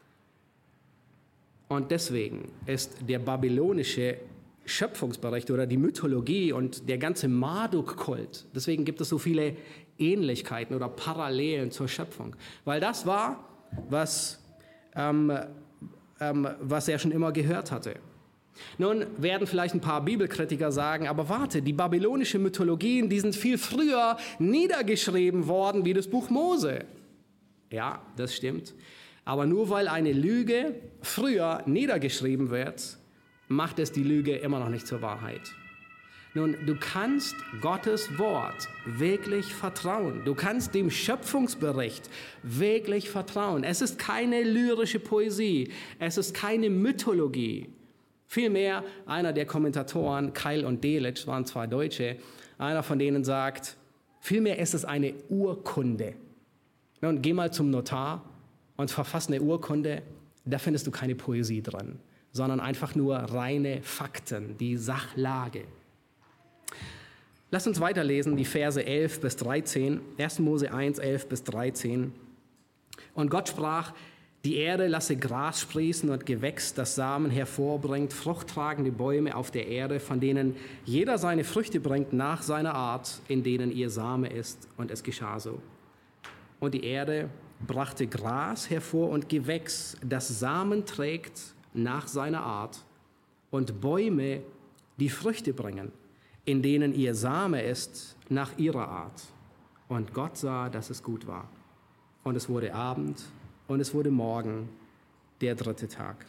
Und deswegen ist der babylonische Schöpfungsbericht oder die Mythologie und der ganze Marduk-Kult, deswegen gibt es so viele Ähnlichkeiten oder Parallelen zur Schöpfung. Weil das war, was, ähm, ähm, was er schon immer gehört hatte. Nun werden vielleicht ein paar Bibelkritiker sagen, aber warte, die babylonische Mythologien, die sind viel früher niedergeschrieben worden wie das Buch Mose. Ja, das stimmt. Aber nur weil eine Lüge früher niedergeschrieben wird, macht es die Lüge immer noch nicht zur Wahrheit. Nun, du kannst Gottes Wort wirklich vertrauen. Du kannst dem Schöpfungsbericht wirklich vertrauen. Es ist keine lyrische Poesie. Es ist keine Mythologie. Vielmehr, einer der Kommentatoren, Keil und Delitzsch, waren zwei Deutsche, einer von denen sagt, vielmehr ist es eine Urkunde. Nun, geh mal zum Notar und verfass eine Urkunde, da findest du keine Poesie drin, sondern einfach nur reine Fakten, die Sachlage. Lass uns weiterlesen, die Verse elf bis dreizehn, ersten Mose eins, elf bis dreizehn. Und Gott sprach, die Erde lasse Gras sprießen und Gewächs, das Samen hervorbringt, fruchttragende Bäume auf der Erde, von denen jeder seine Früchte bringt nach seiner Art, in denen ihr Same ist. Und es geschah so. Und die Erde brachte Gras hervor und Gewächs, das Samen trägt nach seiner Art, und Bäume, die Früchte bringen, in denen ihr Same ist nach ihrer Art. Und Gott sah, dass es gut war. Und es wurde Abend und es wurde Morgen, der dritte Tag.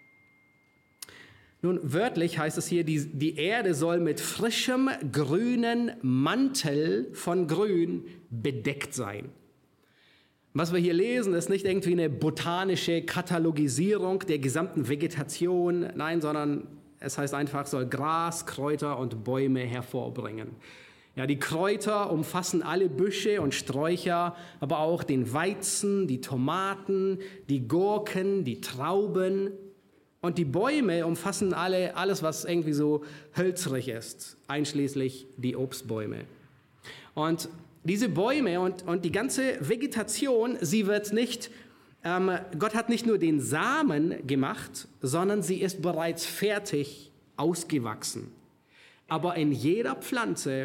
Nun, wörtlich heißt es hier, die, die Erde soll mit frischem grünen Mantel von Grün bedeckt sein. Was wir hier lesen, ist nicht irgendwie eine botanische Katalogisierung der gesamten Vegetation, nein, sondern es heißt einfach, soll Gras, Kräuter und Bäume hervorbringen. Ja, die Kräuter umfassen alle Büsche und Sträucher, aber auch den Weizen, die Tomaten, die Gurken, die Trauben. Und die Bäume umfassen alle, alles, was irgendwie so hölzrig ist, einschließlich die Obstbäume. Und diese Bäume und, und die ganze Vegetation, sie wird nicht, ähm, Gott hat nicht nur den Samen gemacht, sondern sie ist bereits fertig ausgewachsen. Aber in jeder Pflanze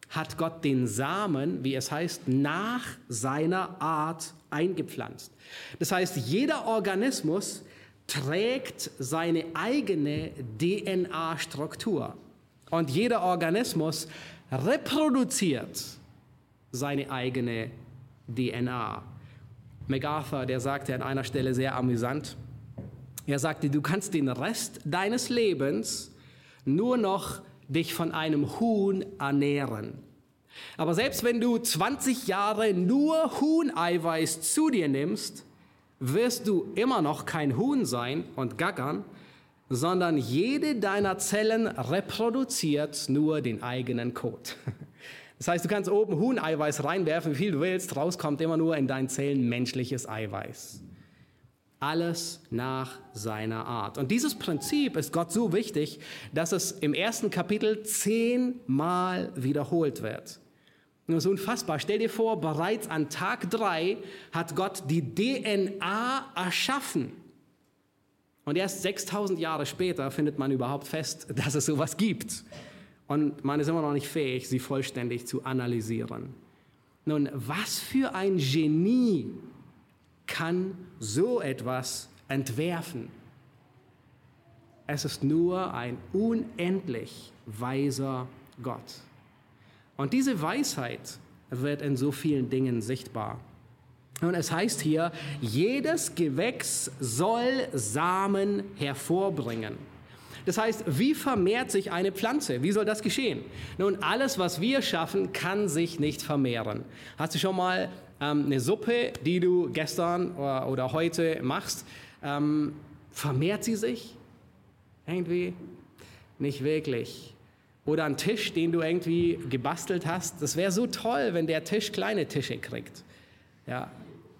hat Gott den Samen, wie es heißt, nach seiner Art eingepflanzt. Das heißt, jeder Organismus trägt seine eigene D N A-Struktur. Und jeder Organismus reproduziert seine eigene D N A. MacArthur, der sagte an einer Stelle sehr amüsant, er sagte, du kannst den Rest deines Lebens nur noch dich von einem Huhn ernähren. Aber selbst wenn du zwanzig Jahre nur Huhneiweiß zu dir nimmst, wirst du immer noch kein Huhn sein und gackern, sondern jede deiner Zellen reproduziert nur den eigenen Kot. Das heißt, du kannst oben Huhneiweiß reinwerfen, wie viel du willst, rauskommt immer nur in deinen Zellen menschliches Eiweiß. Alles nach seiner Art. Und dieses Prinzip ist Gott so wichtig, dass es im ersten Kapitel zehnmal wiederholt wird. Und das ist unfassbar. Stell dir vor, bereits an Tag drei hat Gott die D N A erschaffen. Und erst sechstausend Jahre später findet man überhaupt fest, dass es sowas gibt. Und man ist immer noch nicht fähig, sie vollständig zu analysieren. Nun, was für ein Genie kann so etwas entwerfen? Es ist nur ein unendlich weiser Gott. Und diese Weisheit wird in so vielen Dingen sichtbar. Und es heißt hier, jedes Gewächs soll Samen hervorbringen. Das heißt, wie vermehrt sich eine Pflanze? Wie soll das geschehen? Nun, alles, was wir schaffen, kann sich nicht vermehren. Hast du schon mal ähm, eine Suppe, die du gestern oder, oder heute machst, ähm, vermehrt sie sich? Irgendwie? Nicht wirklich. Oder ein Tisch, den du irgendwie gebastelt hast. Das wäre so toll, wenn der Tisch kleine Tische kriegt. Ja.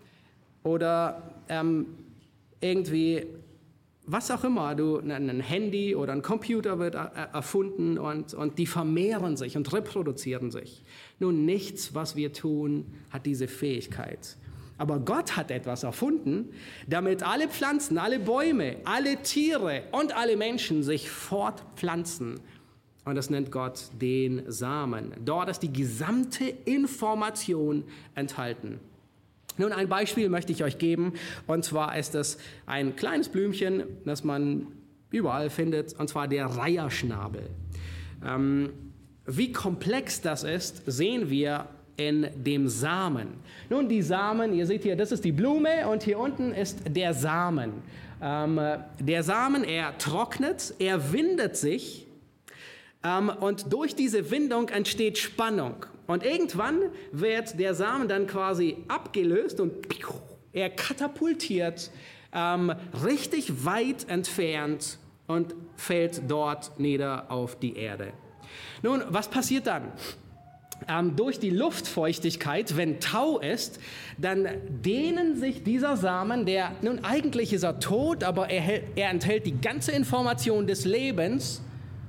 Oder ähm, irgendwie, was auch immer, du, ein Handy oder ein Computer wird erfunden und, und die vermehren sich und reproduzieren sich. Nun, nichts, was wir tun, hat diese Fähigkeit. Aber Gott hat etwas erfunden, damit alle Pflanzen, alle Bäume, alle Tiere und alle Menschen sich fortpflanzen. Und das nennt Gott den Samen. Dort ist die gesamte Information enthalten. Nun, ein Beispiel möchte ich euch geben, und zwar ist es ein kleines Blümchen, das man überall findet, und zwar der Reiherschnabel. Ähm, wie komplex das ist, sehen wir in dem Samen. Nun, die Samen, ihr seht hier, das ist die Blume und hier unten ist der Samen. Ähm, der Samen, er trocknet, er windet sich ähm, und durch diese Windung entsteht Spannung. Und irgendwann wird der Samen dann quasi abgelöst und er katapultiert ähm, richtig weit entfernt und fällt dort nieder auf die Erde. Nun, was passiert dann? Ähm, durch die Luftfeuchtigkeit, wenn Tau ist, dann dehnen sich dieser Samen, der, nun eigentlich ist er tot, aber er, er enthält die ganze Information des Lebens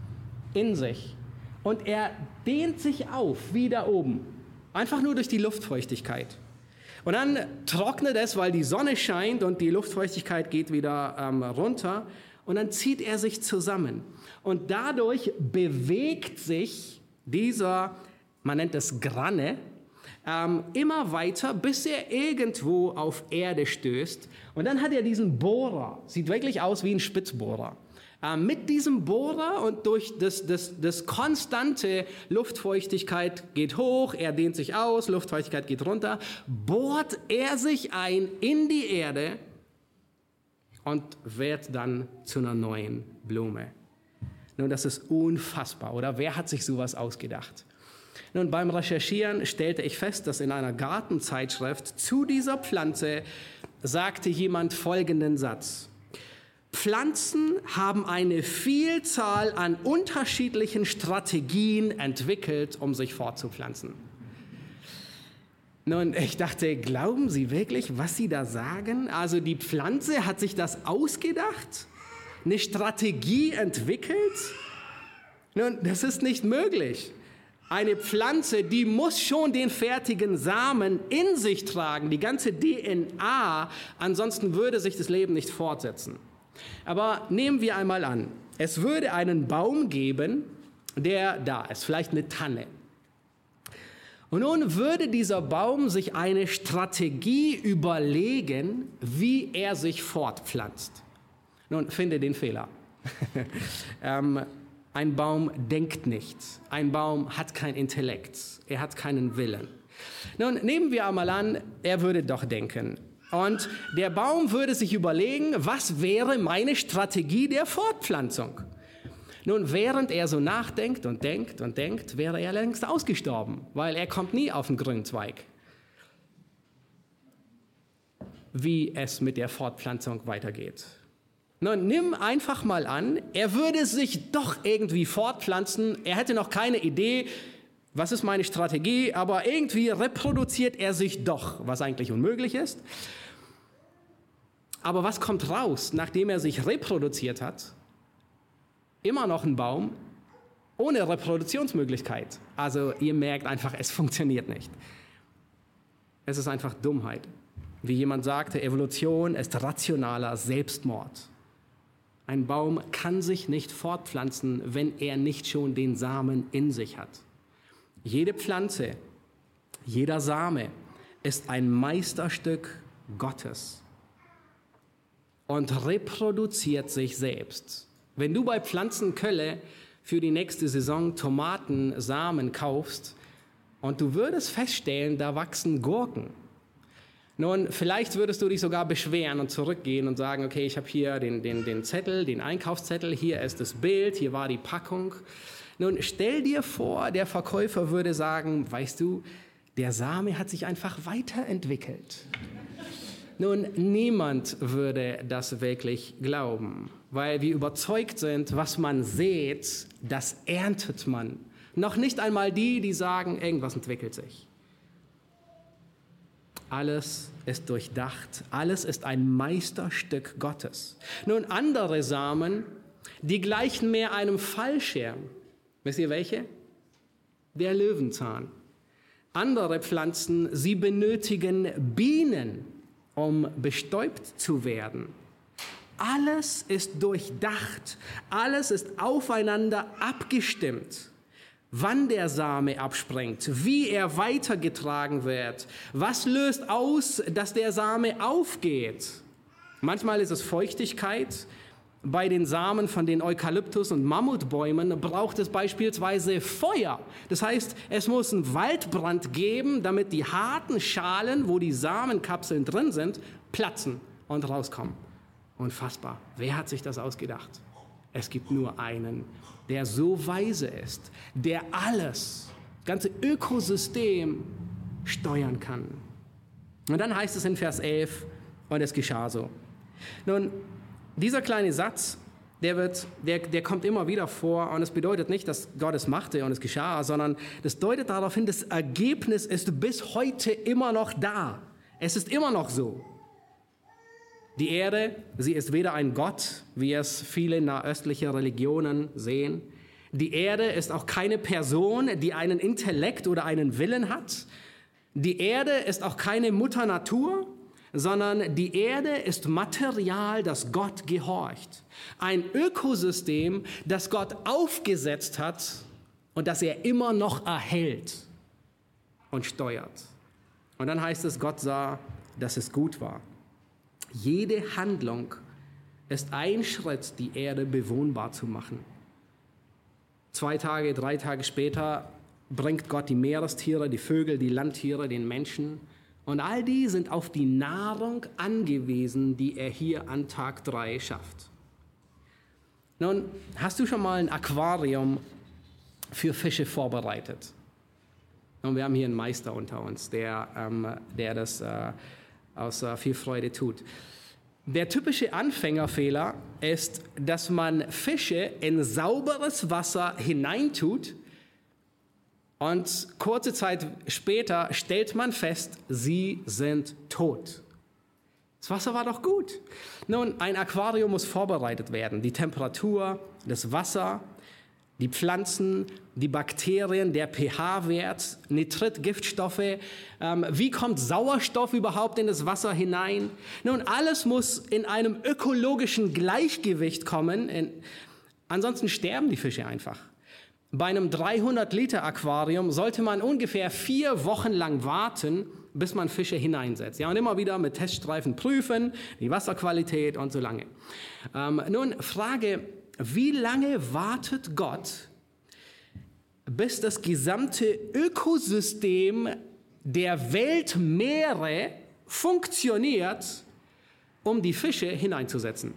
in sich. Und er dehnt sich auf, wie da oben. Einfach nur durch die Luftfeuchtigkeit. Und dann trocknet es, weil die Sonne scheint und die Luftfeuchtigkeit geht wieder ähm, runter. Und dann zieht er sich zusammen. Und dadurch bewegt sich dieser, man nennt es Granne, ähm, immer weiter, bis er irgendwo auf Erde stößt. Und dann hat er diesen Bohrer. Sieht wirklich aus wie ein Spitzbohrer. Mit diesem Bohrer und durch das, das, das konstante Luftfeuchtigkeit geht hoch, er dehnt sich aus, Luftfeuchtigkeit geht runter, bohrt er sich ein in die Erde und wird dann zu einer neuen Blume. Nun, das ist unfassbar, oder? Wer hat sich sowas ausgedacht? Nun, beim Recherchieren stellte ich fest, dass in einer Gartenzeitschrift zu dieser Pflanze sagte jemand folgenden Satz: Pflanzen haben eine Vielzahl an unterschiedlichen Strategien entwickelt, um sich fortzupflanzen. Nun, ich dachte, glauben Sie wirklich, was Sie da sagen? Also die Pflanze hat sich das ausgedacht? Eine Strategie entwickelt? Nun, das ist nicht möglich. Eine Pflanze, die muss schon den fertigen Samen in sich tragen, die ganze D N A, ansonsten würde sich das Leben nicht fortsetzen. Aber nehmen wir einmal an, es würde einen Baum geben, der da ist, vielleicht eine Tanne. Und nun würde dieser Baum sich eine Strategie überlegen, wie er sich fortpflanzt. Nun, finde den Fehler. ähm, ein Baum denkt nichts. Ein Baum hat kein Intellekt. Er hat keinen Willen. Nun, nehmen wir einmal an, er würde doch denken. Und der Baum würde sich überlegen, was wäre meine Strategie der Fortpflanzung? Nun, während er so nachdenkt und denkt und denkt, wäre er längst ausgestorben, weil er kommt nie auf den grünen Zweig. Wie es mit der Fortpflanzung weitergeht. Nun, nimm einfach mal an, er würde sich doch irgendwie fortpflanzen. Er hätte noch keine Idee, was ist meine Strategie, aber irgendwie reproduziert er sich doch, was eigentlich unmöglich ist. Aber was kommt raus, nachdem er sich reproduziert hat? Immer noch ein Baum ohne Reproduktionsmöglichkeit. Also ihr merkt einfach, es funktioniert nicht. Es ist einfach Dummheit. Wie jemand sagte, Evolution ist rationaler Selbstmord. Ein Baum kann sich nicht fortpflanzen, wenn er nicht schon den Samen in sich hat. Jede Pflanze, jeder Same ist ein Meisterstück Gottes und reproduziert sich selbst. Wenn du bei Pflanzenkölle für die nächste Saison Tomatensamen kaufst und du würdest feststellen, da wachsen Gurken. Nun, vielleicht würdest du dich sogar beschweren und zurückgehen und sagen, okay, ich habe hier den, den, den Zettel, den Einkaufszettel, hier ist das Bild, hier war die Packung. Nun, stell dir vor, der Verkäufer würde sagen, weißt du, der Same hat sich einfach weiterentwickelt. Nun, niemand würde das wirklich glauben, weil wir überzeugt sind, was man sät, das erntet man. Noch nicht einmal die, die sagen, irgendwas entwickelt sich. Alles ist durchdacht, alles ist ein Meisterstück Gottes. Nun, andere Samen, die gleichen mehr einem Fallschirm. Wisst ihr welche? Der Löwenzahn. Andere Pflanzen, sie benötigen Bienen, um bestäubt zu werden. Alles ist durchdacht, alles ist aufeinander abgestimmt. Wann der Same abspringt, wie er weitergetragen wird, was löst aus, dass der Same aufgeht. Manchmal ist es Feuchtigkeit. Bei den Samen von den Eukalyptus- und Mammutbäumen braucht es beispielsweise Feuer. Das heißt, es muss einen Waldbrand geben, damit die harten Schalen, wo die Samenkapseln drin sind, platzen und rauskommen. Unfassbar. Wer hat sich das ausgedacht? Es gibt nur einen, der so weise ist, der alles, das ganze Ökosystem steuern kann. Und dann heißt es in Vers elf, und es geschah so. Nun, dieser kleine Satz, der, wird, der, der kommt immer wieder vor und es bedeutet nicht, dass Gott es machte und es geschah, sondern das deutet darauf hin, das Ergebnis ist bis heute immer noch da. Es ist immer noch so. Die Erde, sie ist weder ein Gott, wie es viele nahöstliche Religionen sehen. Die Erde ist auch keine Person, die einen Intellekt oder einen Willen hat. Die Erde ist auch keine Mutter Natur, sondern die Erde ist Material, das Gott gehorcht. Ein Ökosystem, das Gott aufgesetzt hat und das er immer noch erhält und steuert. Und dann heißt es, Gott sah, dass es gut war. Jede Handlung ist ein Schritt, die Erde bewohnbar zu machen. Zwei Tage, drei Tage später bringt Gott die Meerestiere, die Vögel, die Landtiere, den Menschen. Und all die sind auf die Nahrung angewiesen, die er hier an Tag drei schafft. Nun, hast du schon mal ein Aquarium für Fische vorbereitet? Und wir haben hier einen Meister unter uns, der, ähm, der das äh, aus äh, viel Freude tut. Der typische Anfängerfehler ist, dass man Fische in sauberes Wasser hineintut und kurze Zeit später stellt man fest, sie sind tot. Das Wasser war doch gut. Nun, ein Aquarium muss vorbereitet werden. Die Temperatur, das Wasser, die Pflanzen, die Bakterien, der pH-Wert, Nitrit, Giftstoffe. Ähm, wie kommt Sauerstoff überhaupt in das Wasser hinein? Nun, alles muss in einem ökologischen Gleichgewicht kommen. In, ansonsten sterben die Fische einfach. bei einem dreihundert Liter Aquarium sollte man ungefähr vier Wochen lang warten, bis man Fische hineinsetzt. Ja, und immer wieder mit Teststreifen prüfen, die Wasserqualität und so lange. Ähm, nun, Frage, wie lange wartet Gott, bis das gesamte Ökosystem der Weltmeere funktioniert, um die Fische hineinzusetzen?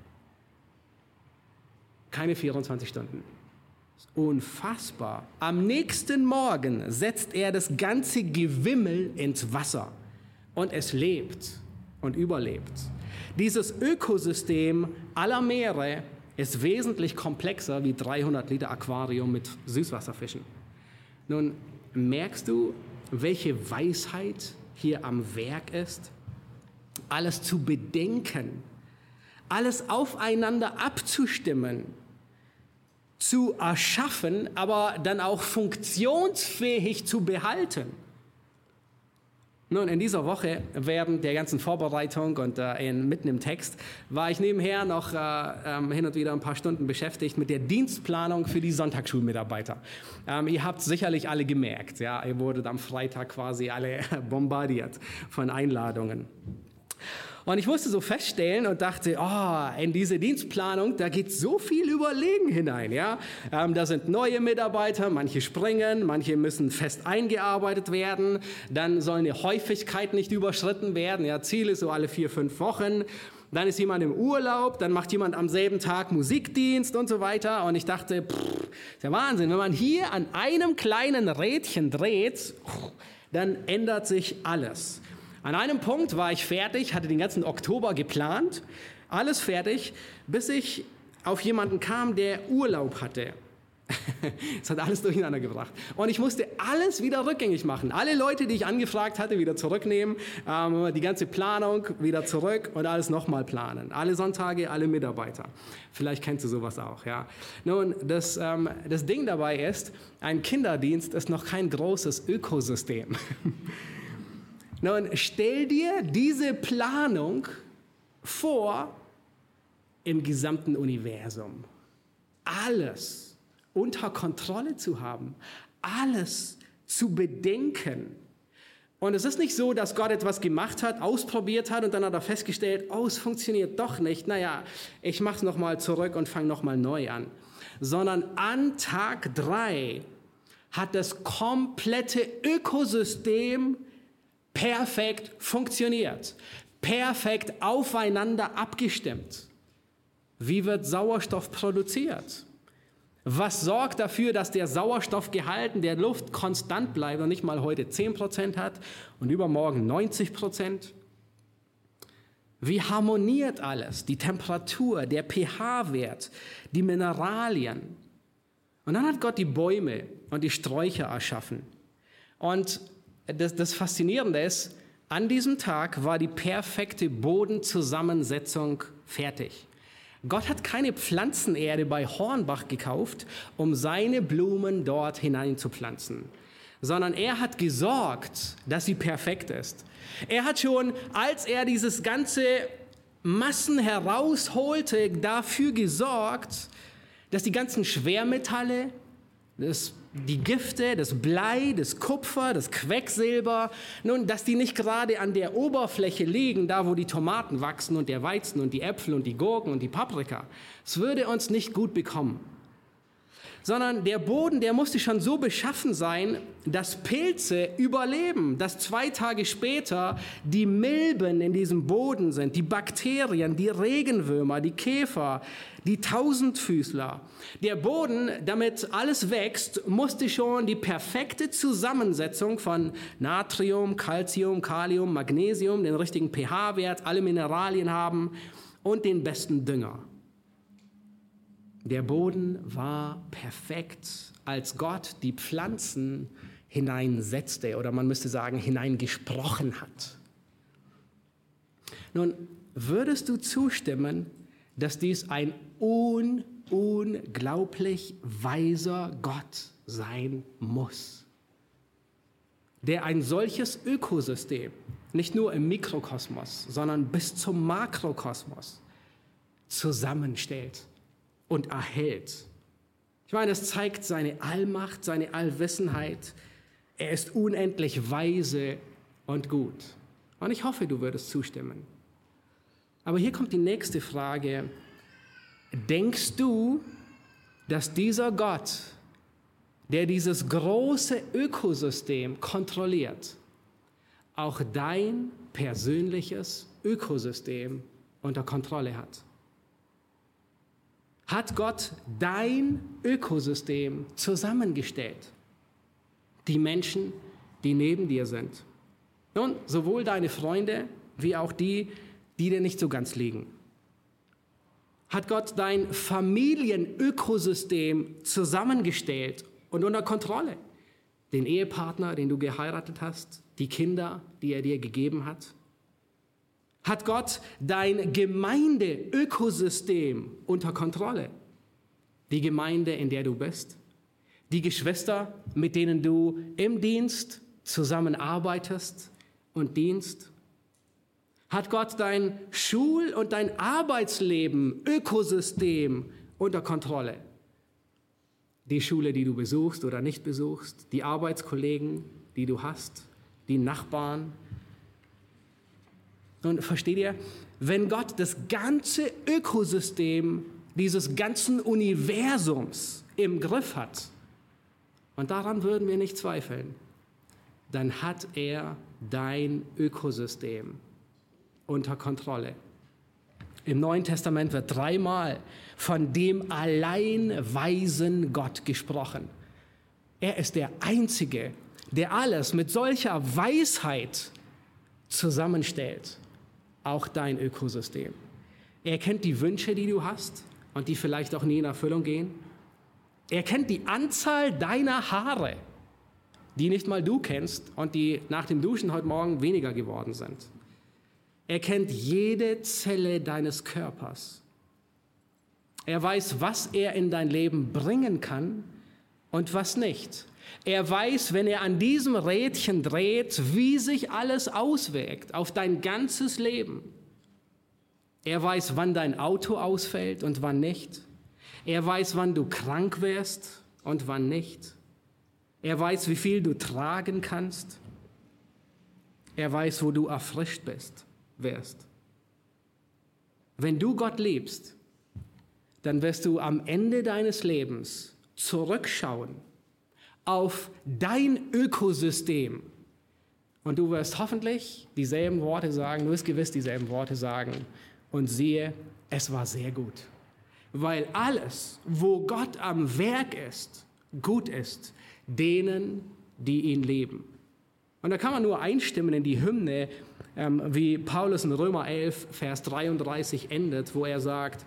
Keine vierundzwanzig Stunden. Unfassbar. Am nächsten Morgen setzt er das ganze Gewimmel ins Wasser und es lebt und überlebt. Dieses Ökosystem aller Meere ist wesentlich komplexer wie dreihundert Liter Aquarium mit Süßwasserfischen. Nun, merkst du, welche Weisheit hier am Werk ist? Alles zu bedenken, alles aufeinander abzustimmen, zu erschaffen, aber dann auch funktionsfähig zu behalten. Nun, in dieser Woche, während der ganzen Vorbereitung und äh, in, mitten im Text, war ich nebenher noch äh, äh, hin und wieder ein paar Stunden beschäftigt mit der Dienstplanung für die Sonntagsschulmitarbeiter. Ähm, ihr habt sicherlich alle gemerkt, ja, ihr wurdet am Freitag quasi alle bombardiert von Einladungen. Und ich musste so feststellen und dachte, oh, in diese Dienstplanung, da geht so viel Überlegen hinein. Ja? Ähm, da sind neue Mitarbeiter, manche springen, manche müssen fest eingearbeitet werden. Dann soll eine Häufigkeit nicht überschritten werden. Ja? Ziel ist so alle vier, fünf Wochen. Dann ist jemand im Urlaub, dann macht jemand am selben Tag Musikdienst und so weiter. Und ich dachte, pff, ist ja Wahnsinn, wenn man hier an einem kleinen Rädchen dreht, dann ändert sich alles. An einem Punkt war ich fertig, hatte den ganzen Oktober geplant, alles fertig, bis ich auf jemanden kam, der Urlaub hatte. Das hat alles durcheinander gebracht. Und ich musste alles wieder rückgängig machen. Alle Leute, die ich angefragt hatte, wieder zurücknehmen, ähm, die ganze Planung wieder zurück und alles nochmal planen. Alle Sonntage, alle Mitarbeiter. Vielleicht kennst du sowas auch. Ja. Nun, das, ähm, das Ding dabei ist, ein Kinderdienst ist noch kein großes Ökosystem. Nun, stell dir diese Planung vor im gesamten Universum. Alles unter Kontrolle zu haben, alles zu bedenken. Und es ist nicht so, dass Gott etwas gemacht hat, ausprobiert hat und dann hat er festgestellt, oh, es funktioniert doch nicht. Naja, ich mache es nochmal zurück und fange nochmal neu an. Sondern an Tag drei hat das komplette Ökosystem perfekt funktioniert, perfekt aufeinander abgestimmt. Wie wird Sauerstoff produziert? Was sorgt dafür, dass der Sauerstoffgehalt in der Luft konstant bleibt und nicht mal heute zehn Prozent hat und übermorgen neunzig Prozent? Wie harmoniert alles? Die Temperatur, der pH-Wert, die Mineralien. Und dann hat Gott die Bäume und die Sträucher erschaffen. Und Das, das Faszinierende ist, an diesem Tag war die perfekte Bodenzusammensetzung fertig. Gott hat keine Pflanzenerde bei Hornbach gekauft, um seine Blumen dort hineinzupflanzen, sondern er hat gesorgt, dass sie perfekt ist. Er hat schon, als er dieses ganze Massen herausholte, dafür gesorgt, dass die ganzen Schwermetalle, das die Gifte, das Blei, das Kupfer, das Quecksilber, nun, dass die nicht gerade an der Oberfläche liegen, da wo die Tomaten wachsen und der Weizen und die Äpfel und die Gurken und die Paprika. Es würde uns nicht gut bekommen. Sondern der Boden, der musste schon so beschaffen sein, dass Pilze überleben, dass zwei Tage später die Milben in diesem Boden sind, die Bakterien, die Regenwürmer, die Käfer, die Tausendfüßler. Der Boden, damit alles wächst, musste schon die perfekte Zusammensetzung von Natrium, Calcium, Kalium, Magnesium, den richtigen pH-Wert, alle Mineralien haben und den besten Dünger. Der Boden war perfekt, als Gott die Pflanzen hineinsetzte, oder man müsste sagen, hineingesprochen hat. Nun, würdest du zustimmen, dass dies ein un- unglaublich weiser Gott sein muss, der ein solches Ökosystem, nicht nur im Mikrokosmos, sondern bis zum Makrokosmos zusammenstellt und erhält. Ich meine, es zeigt seine Allmacht, seine Allwissenheit. Er ist unendlich weise und gut. Und ich hoffe, du würdest zustimmen. Aber hier kommt die nächste Frage. Denkst du, dass dieser Gott, der dieses große Ökosystem kontrolliert, auch dein persönliches Ökosystem unter Kontrolle hat? Hat Gott dein Ökosystem zusammengestellt? Die Menschen, die neben dir sind. Nun, sowohl deine Freunde wie auch die, die dir nicht so ganz liegen. Hat Gott dein Familienökosystem zusammengestellt und unter Kontrolle? Den Ehepartner, den du geheiratet hast, die Kinder, die er dir gegeben hat? Hat Gott dein Gemeindeökosystem unter Kontrolle? Die Gemeinde, in der du bist? Die Geschwister, mit denen du im Dienst zusammenarbeitest und dienst? Hat Gott dein Schul- und dein Arbeitsleben, Ökosystem unter Kontrolle? Die Schule, die du besuchst oder nicht besuchst, die Arbeitskollegen, die du hast, die Nachbarn. Und versteht ihr, wenn Gott das ganze Ökosystem dieses ganzen Universums im Griff hat, und daran würden wir nicht zweifeln, dann hat er dein Ökosystem unter Kontrolle. Im Neuen Testament wird dreimal von dem allein weisen Gott gesprochen. Er ist der Einzige, der alles mit solcher Weisheit zusammenstellt, auch dein Ökosystem. Er kennt die Wünsche, die du hast und die vielleicht auch nie in Erfüllung gehen. Er kennt die Anzahl deiner Haare, die nicht mal du kennst und die nach dem Duschen heute Morgen weniger geworden sind. Er kennt jede Zelle deines Körpers. Er weiß, was er in dein Leben bringen kann und was nicht. Er weiß, wenn er an diesem Rädchen dreht, wie sich alles auswirkt auf dein ganzes Leben. Er weiß, wann dein Auto ausfällt und wann nicht. Er weiß, wann du krank wirst und wann nicht. Er weiß, wie viel du tragen kannst. Er weiß, wo du erfrischt bist, wirst. Wenn du Gott liebst, dann wirst du am Ende deines Lebens zurückschauen auf dein Ökosystem. Und du wirst hoffentlich dieselben Worte sagen, du wirst gewiss dieselben Worte sagen. Und siehe, es war sehr gut. Weil alles, wo Gott am Werk ist, gut ist, denen, die ihn lieben. Und da kann man nur einstimmen in die Hymne, ähm, wie Paulus in Römer elf, Vers dreiunddreißig endet, wo er sagt,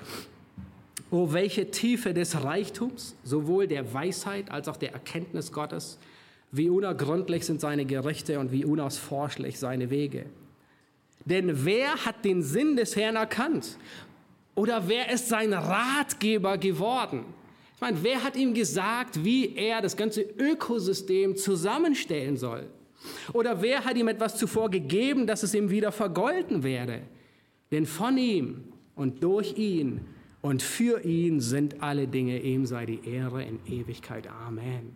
O welche Tiefe des Reichtums, sowohl der Weisheit als auch der Erkenntnis Gottes, wie unergründlich sind seine Gerichte und wie unausforschlich seine Wege. Denn wer hat den Sinn des Herrn erkannt? Oder wer ist sein Ratgeber geworden? Ich meine, wer hat ihm gesagt, wie er das ganze Ökosystem zusammenstellen soll? Oder wer hat ihm etwas zuvor gegeben, dass es ihm wieder vergolten werde? Denn von ihm und durch ihn und für ihn sind alle Dinge, ihm sei die Ehre in Ewigkeit. Amen.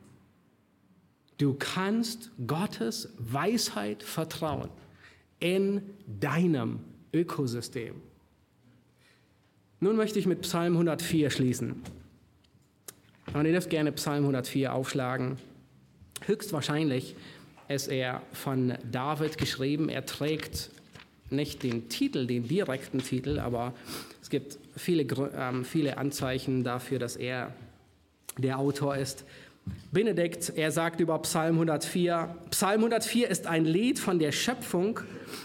Du kannst Gottes Weisheit vertrauen in deinem Ökosystem. Nun möchte ich mit Psalm hundertvier schließen. Und ihr dürft gerne Psalm hundertvier aufschlagen. Höchstwahrscheinlich ist er von David geschrieben. Er trägt nicht den Titel, den direkten Titel, aber es gibt viele, ähm, viele Anzeichen dafür, dass er der Autor ist. Benedikt, er sagt über Psalm hundertvier, Psalm hundertvier ist ein Lied von der Schöpfung,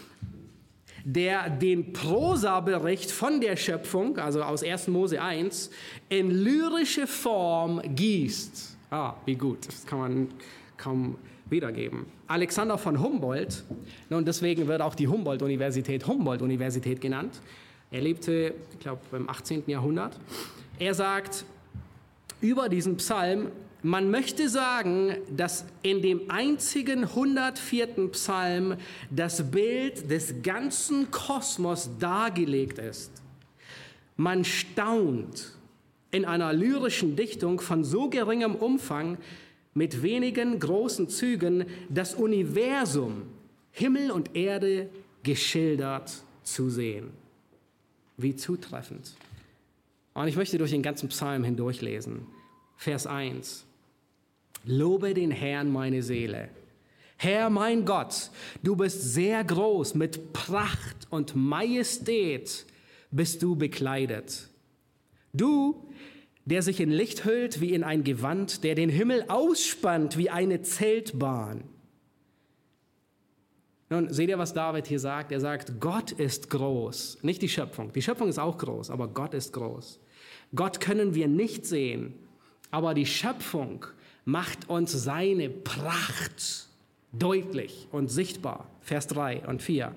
der den Prosabericht von der Schöpfung, also aus erster Mose eins, in lyrische Form gießt. Ah, wie gut, das kann man kaum wiedergeben. Alexander von Humboldt, und deswegen wird auch die Humboldt-Universität Humboldt-Universität genannt. Er lebte, ich glaube, im achtzehnten Jahrhundert. Er sagt über diesen Psalm, man möchte sagen, dass in dem einzigen hundertvierten Psalm das Bild des ganzen Kosmos dargelegt ist. Man staunt in einer lyrischen Dichtung von so geringem Umfang, mit wenigen großen Zügen, das Universum, Himmel und Erde, geschildert zu sehen. Wie zutreffend. Und ich möchte durch den ganzen Psalm hindurchlesen. Vers eins. Lobe den Herrn, meine Seele. Herr, mein Gott, du bist sehr groß, mit Pracht und Majestät bist du bekleidet. Du, der sich in Licht hüllt wie in ein Gewand, der den Himmel ausspannt wie eine Zeltbahn. Nun, seht ihr, was David hier sagt? Er sagt, Gott ist groß, nicht die Schöpfung. Die Schöpfung ist auch groß, aber Gott ist groß. Gott können wir nicht sehen, aber die Schöpfung macht uns seine Pracht deutlich und sichtbar. Vers drei und vier.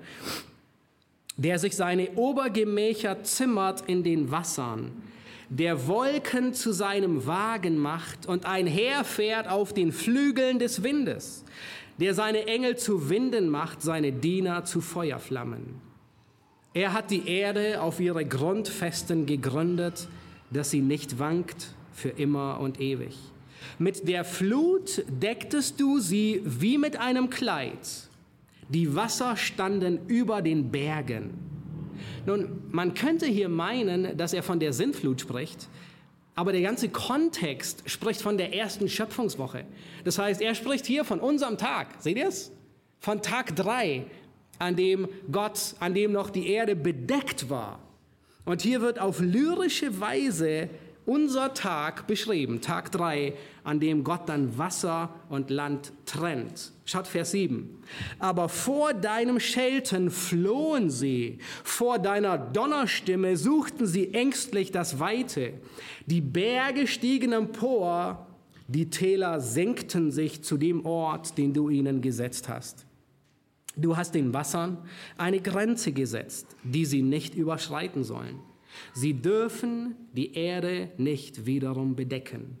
Der sich seine Obergemächer zimmert in den Wassern, der Wolken zu seinem Wagen macht und einherfährt auf den Flügeln des Windes, der seine Engel zu Winden macht, seine Diener zu Feuerflammen. Er hat die Erde auf ihre Grundfesten gegründet, dass sie nicht wankt für immer und ewig. Mit der Flut decktest du sie wie mit einem Kleid. Die Wasser standen über den Bergen. Nun, man könnte hier meinen, dass er von der Sintflut spricht, aber der ganze Kontext spricht von der ersten Schöpfungswoche. Das heißt, er spricht hier von unserem Tag. Seht ihr es? Von Tag drei, an dem Gott, an dem noch die Erde bedeckt war. Und hier wird auf lyrische Weise unser Tag beschrieben, Tag drei, an dem Gott dann Wasser und Land trennt. Schaut Vers sieben. Aber vor deinem Schelten flohen sie, vor deiner Donnerstimme suchten sie ängstlich das Weite. Die Berge stiegen empor, die Täler senkten sich zu dem Ort, den du ihnen gesetzt hast. Du hast den Wassern eine Grenze gesetzt, die sie nicht überschreiten sollen. Sie dürfen die Erde nicht wiederum bedecken.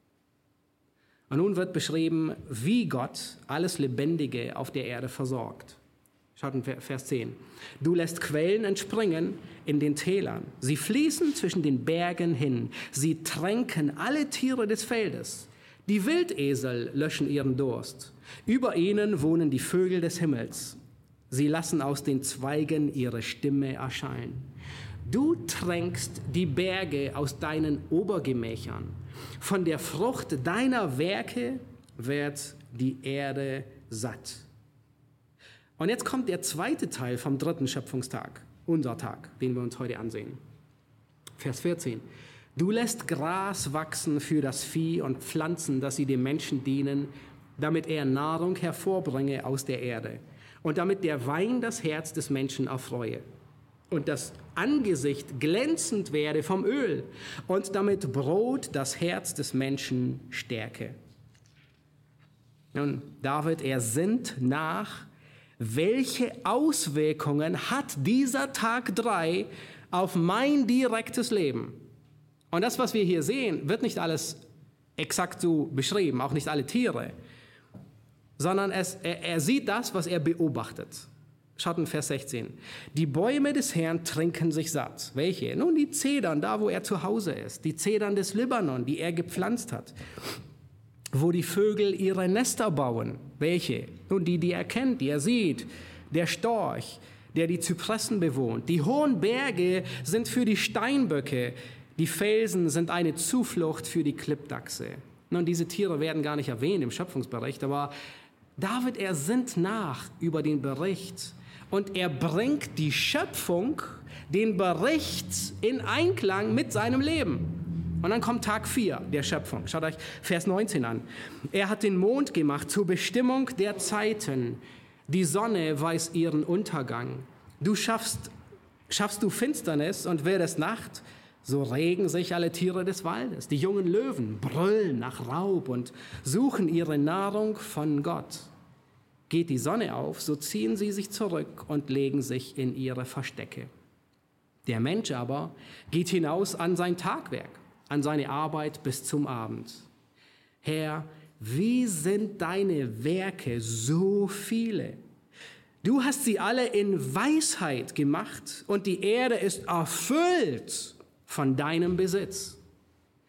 Und nun wird beschrieben, wie Gott alles Lebendige auf der Erde versorgt. Schaut in Vers zehn. Du lässt Quellen entspringen in den Tälern. Sie fließen zwischen den Bergen hin. Sie tränken alle Tiere des Feldes. Die Wildesel löschen ihren Durst. Über ihnen wohnen die Vögel des Himmels. Sie lassen aus den Zweigen ihre Stimme erschallen. Du tränkst die Berge aus deinen Obergemächern. Von der Frucht deiner Werke wird die Erde satt. Und jetzt kommt der zweite Teil vom dritten Schöpfungstag, unser Tag, den wir uns heute ansehen. Vers vierzehn. Du lässt Gras wachsen für das Vieh und Pflanzen, dass sie dem Menschen dienen, damit er Nahrung hervorbringe aus der Erde und damit der Wein das Herz des Menschen erfreue. Und das Angesicht glänzend werde vom Öl und damit Brot das Herz des Menschen stärke. Nun, David, er sinnt nach, welche Auswirkungen hat dieser Tag drei auf mein direktes Leben? Und das, was wir hier sehen, wird nicht alles exakt so beschrieben, auch nicht alle Tiere, sondern es, er, er sieht das, was er beobachtet. Schaut in Vers sechzehn. Die Bäume des Herrn trinken sich satt. Welche? Nun, die Zedern, da wo er zu Hause ist. Die Zedern des Libanon, die er gepflanzt hat. Wo die Vögel ihre Nester bauen. Welche? Nun, die, die er kennt, die er sieht. Der Storch, der die Zypressen bewohnt. Die hohen Berge sind für die Steinböcke. Die Felsen sind eine Zuflucht für die Klippdachse. Nun, diese Tiere werden gar nicht erwähnt im Schöpfungsbericht, aber David, er sinnt nach über den Bericht. Und er bringt die Schöpfung, den Bericht in Einklang mit seinem Leben. Und dann kommt Tag vier der Schöpfung. Schaut euch Vers neunzehn an. Er hat den Mond gemacht zur Bestimmung der Zeiten. Die Sonne weiß ihren Untergang. Du schaffst, schaffst du Finsternis und werdest Nacht, so regen sich alle Tiere des Waldes. Die jungen Löwen brüllen nach Raub und suchen ihre Nahrung von Gott. Geht die Sonne auf, so ziehen sie sich zurück und legen sich in ihre Verstecke. Der Mensch aber geht hinaus an sein Tagwerk, an seine Arbeit bis zum Abend. Herr, wie sind deine Werke so viele? Du hast sie alle in Weisheit gemacht und die Erde ist erfüllt von deinem Besitz.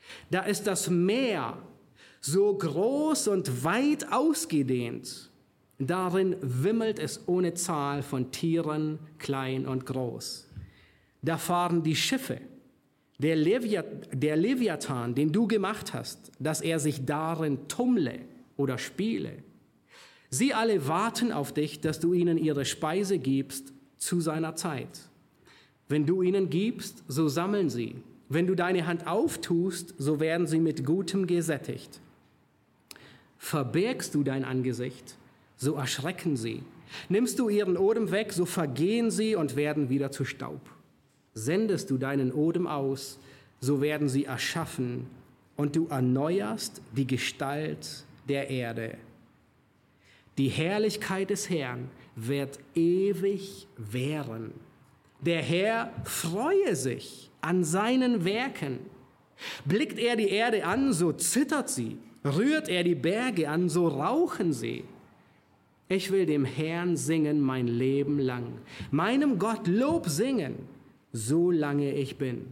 Da ist das Meer so groß und weit ausgedehnt. Darin wimmelt es ohne Zahl von Tieren, klein und groß. Da fahren die Schiffe. Der, Leviat- der Leviathan, den du gemacht hast, dass er sich darin tummle oder spiele. Sie alle warten auf dich, dass du ihnen ihre Speise gibst zu seiner Zeit. Wenn du ihnen gibst, so sammeln sie. Wenn du deine Hand auftust, so werden sie mit Gutem gesättigt. Verbergst du dein Angesicht, so erschrecken sie. Nimmst du ihren Odem weg, so vergehen sie und werden wieder zu Staub. Sendest du deinen Odem aus, so werden sie erschaffen und du erneuerst die Gestalt der Erde. Die Herrlichkeit des Herrn wird ewig währen. Der Herr freue sich an seinen Werken. Blickt er die Erde an, so zittert sie. Rührt er die Berge an, so rauchen sie. Ich will dem Herrn singen mein Leben lang, meinem Gott Lob singen, solange ich bin.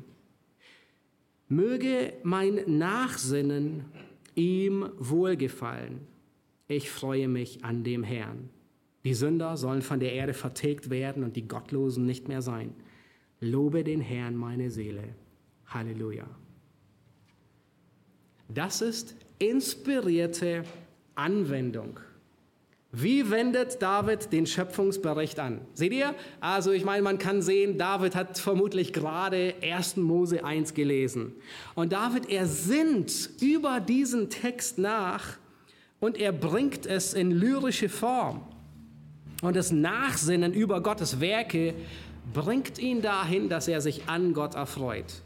Möge mein Nachsinnen ihm wohlgefallen. Ich freue mich an dem Herrn. Die Sünder sollen von der Erde vertilgt werden und die Gottlosen nicht mehr sein. Lobe den Herrn, meine Seele. Halleluja. Das ist inspirierte Anwendung. Wie wendet David den Schöpfungsbericht an? Seht ihr? Also ich meine, man kann sehen, David hat vermutlich gerade ersten Mose eins gelesen. Und David, er sinnt über diesen Text nach und er bringt es in lyrische Form. Und das Nachsinnen über Gottes Werke bringt ihn dahin, dass er sich an Gott erfreut.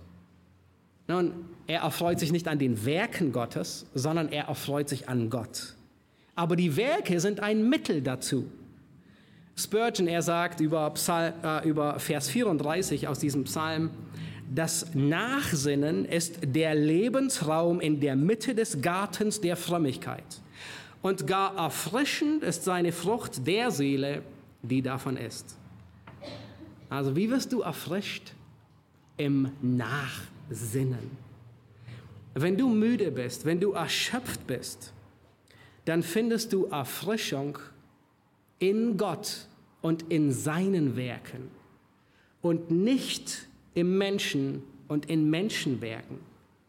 Nun, er erfreut sich nicht an den Werken Gottes, sondern er erfreut sich an Gott. Aber die Werke sind ein Mittel dazu. Spurgeon, er sagt über, Psalm, äh, über Vers vierunddreißig aus diesem Psalm, das Nachsinnen ist der Lebensraum in der Mitte des Gartens der Frömmigkeit. Und gar erfrischend ist seine Frucht der Seele, die davon isst. Also wie wirst du erfrischt? Im Nachsinnen. Wenn du müde bist, wenn du erschöpft bist, dann findest du Erfrischung in Gott und in seinen Werken und nicht im Menschen und in Menschenwerken.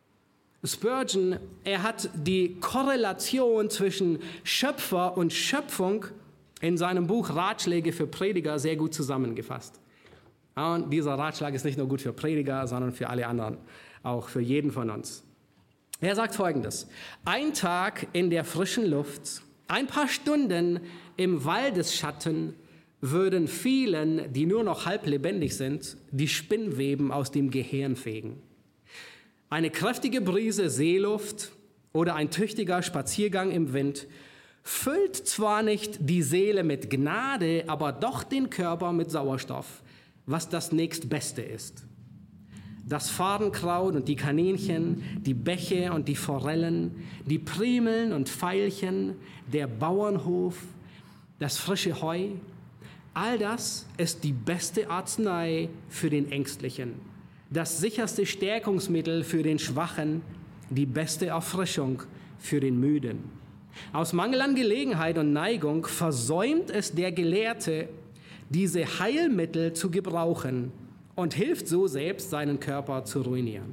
Spurgeon, er hat die Korrelation zwischen Schöpfer und Schöpfung in seinem Buch Ratschläge für Prediger sehr gut zusammengefasst. Und dieser Ratschlag ist nicht nur gut für Prediger, sondern für alle anderen, auch für jeden von uns. Er sagt Folgendes: Ein Tag in der frischen Luft, ein paar Stunden im Waldesschatten würden vielen, die nur noch halb lebendig sind, die Spinnweben aus dem Gehirn fegen. Eine kräftige Brise Seeluft oder ein tüchtiger Spaziergang im Wind füllt zwar nicht die Seele mit Gnade, aber doch den Körper mit Sauerstoff, was das nächstbeste ist. Das Farnkraut und die Kaninchen, die Bäche und die Forellen, die Primeln und Veilchen, der Bauernhof, das frische Heu, all das ist die beste Arznei für den Ängstlichen, das sicherste Stärkungsmittel für den Schwachen, die beste Erfrischung für den Müden. Aus Mangel an Gelegenheit und Neigung versäumt es der Gelehrte, diese Heilmittel zu gebrauchen und hilft so selbst, seinen Körper zu ruinieren.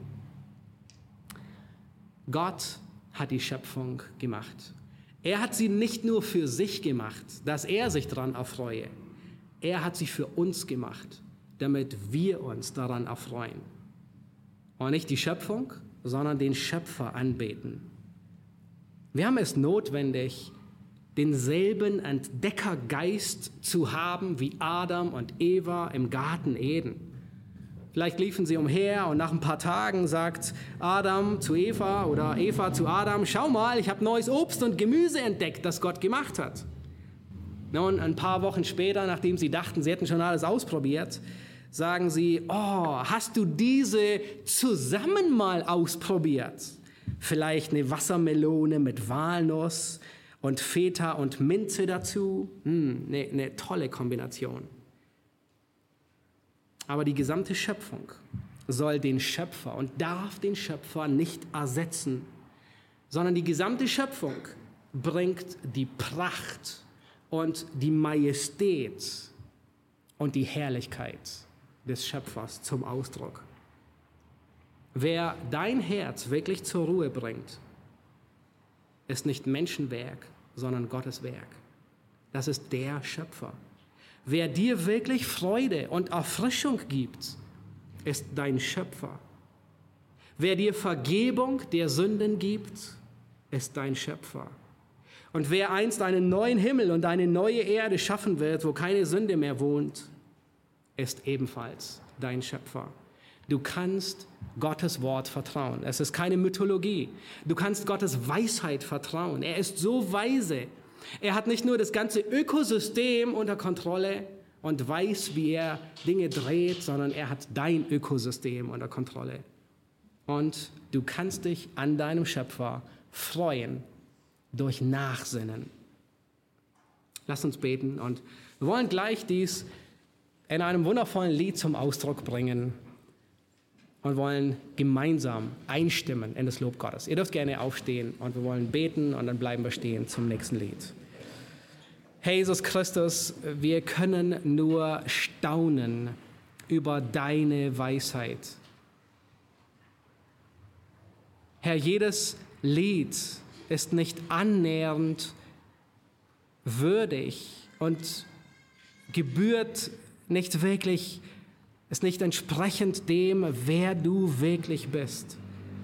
Gott hat die Schöpfung gemacht. Er hat sie nicht nur für sich gemacht, dass er sich daran erfreue. Er hat sie für uns gemacht, damit wir uns daran erfreuen. Und nicht die Schöpfung, sondern den Schöpfer anbeten. Wir haben es notwendig, denselben Entdeckergeist zu haben wie Adam und Eva im Garten Eden. Vielleicht liefen sie umher und nach ein paar Tagen sagt Adam zu Eva oder Eva zu Adam: Schau mal, ich habe neues Obst und Gemüse entdeckt, das Gott gemacht hat. Nun, ein paar Wochen später, nachdem sie dachten, sie hätten schon alles ausprobiert, sagen sie: Oh, hast du diese zusammen mal ausprobiert? Vielleicht eine Wassermelone mit Walnuss und Feta und Minze dazu? Hm, eine, eine tolle Kombination. Aber die gesamte Schöpfung soll den Schöpfer und darf den Schöpfer nicht ersetzen, sondern die gesamte Schöpfung bringt die Pracht und die Majestät und die Herrlichkeit des Schöpfers zum Ausdruck. Wer dein Herz wirklich zur Ruhe bringt, ist nicht Menschenwerk, sondern Gottes Werk. Das ist der Schöpfer. Wer dir wirklich Freude und Erfrischung gibt, ist dein Schöpfer. Wer dir Vergebung der Sünden gibt, ist dein Schöpfer. Und wer einst einen neuen Himmel und eine neue Erde schaffen wird, wo keine Sünde mehr wohnt, ist ebenfalls dein Schöpfer. Du kannst Gottes Wort vertrauen. Es ist keine Mythologie. Du kannst Gottes Weisheit vertrauen. Er ist so weise. Er hat nicht nur das ganze Ökosystem unter Kontrolle und weiß, wie er Dinge dreht, sondern er hat dein Ökosystem unter Kontrolle. Und du kannst dich an deinem Schöpfer freuen durch Nachsinnen. Lass uns beten und wir wollen gleich dies in einem wundervollen Lied zum Ausdruck bringen und wollen gemeinsam einstimmen in das Lob Gottes. Ihr dürft gerne aufstehen und wir wollen beten und dann bleiben wir stehen zum nächsten Lied. Herr Jesus Christus, wir können nur staunen über deine Weisheit. Herr, jedes Lied ist nicht annähernd würdig und gebührt nicht wirklich, ist nicht entsprechend dem, wer du wirklich bist.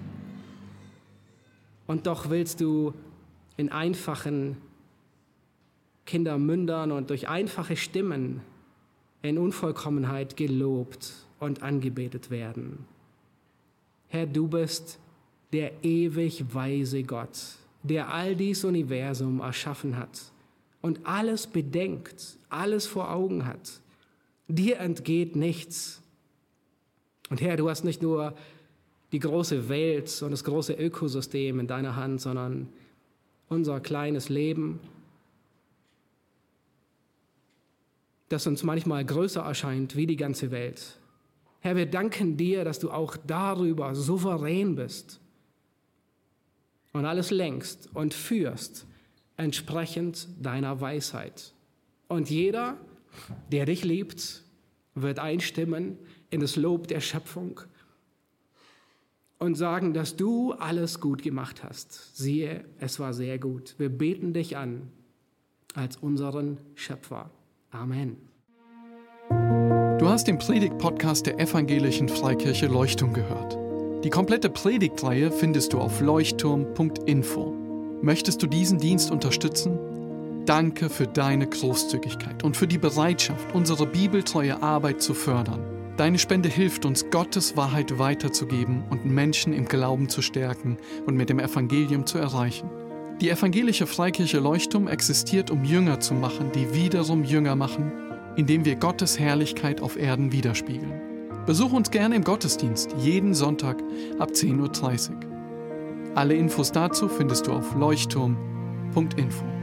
Und doch willst du in einfachen Kindermündern und durch einfache Stimmen in Unvollkommenheit gelobt und angebetet werden. Herr, du bist der ewig weise Gott, der all dies Universum erschaffen hat und alles bedenkt, alles vor Augen hat. Dir entgeht nichts. Und Herr, du hast nicht nur die große Welt und das große Ökosystem in deiner Hand, sondern unser kleines Leben, das uns manchmal größer erscheint wie die ganze Welt. Herr, wir danken dir, dass du auch darüber souverän bist und alles lenkst und führst entsprechend deiner Weisheit. Und jeder, der dich liebt, wird einstimmen in das Lob der Schöpfung und sagen, dass du alles gut gemacht hast. Siehe, es war sehr gut. Wir beten dich an als unseren Schöpfer. Amen. Du hast den Predigt-Podcast der Evangelischen Freikirche Leuchtturm gehört. Die komplette Predigtreihe findest du auf leuchtturm punkt info. Möchtest du diesen Dienst unterstützen? Danke für deine Großzügigkeit und für die Bereitschaft, unsere bibeltreue Arbeit zu fördern. Deine Spende hilft uns, Gottes Wahrheit weiterzugeben und Menschen im Glauben zu stärken und mit dem Evangelium zu erreichen. Die Evangelische Freikirche Leuchtturm existiert, um Jünger zu machen, die wiederum Jünger machen, indem wir Gottes Herrlichkeit auf Erden widerspiegeln. Besuch uns gerne im Gottesdienst, jeden Sonntag ab zehn Uhr dreißig. Alle Infos dazu findest du auf leuchtturm punkt info.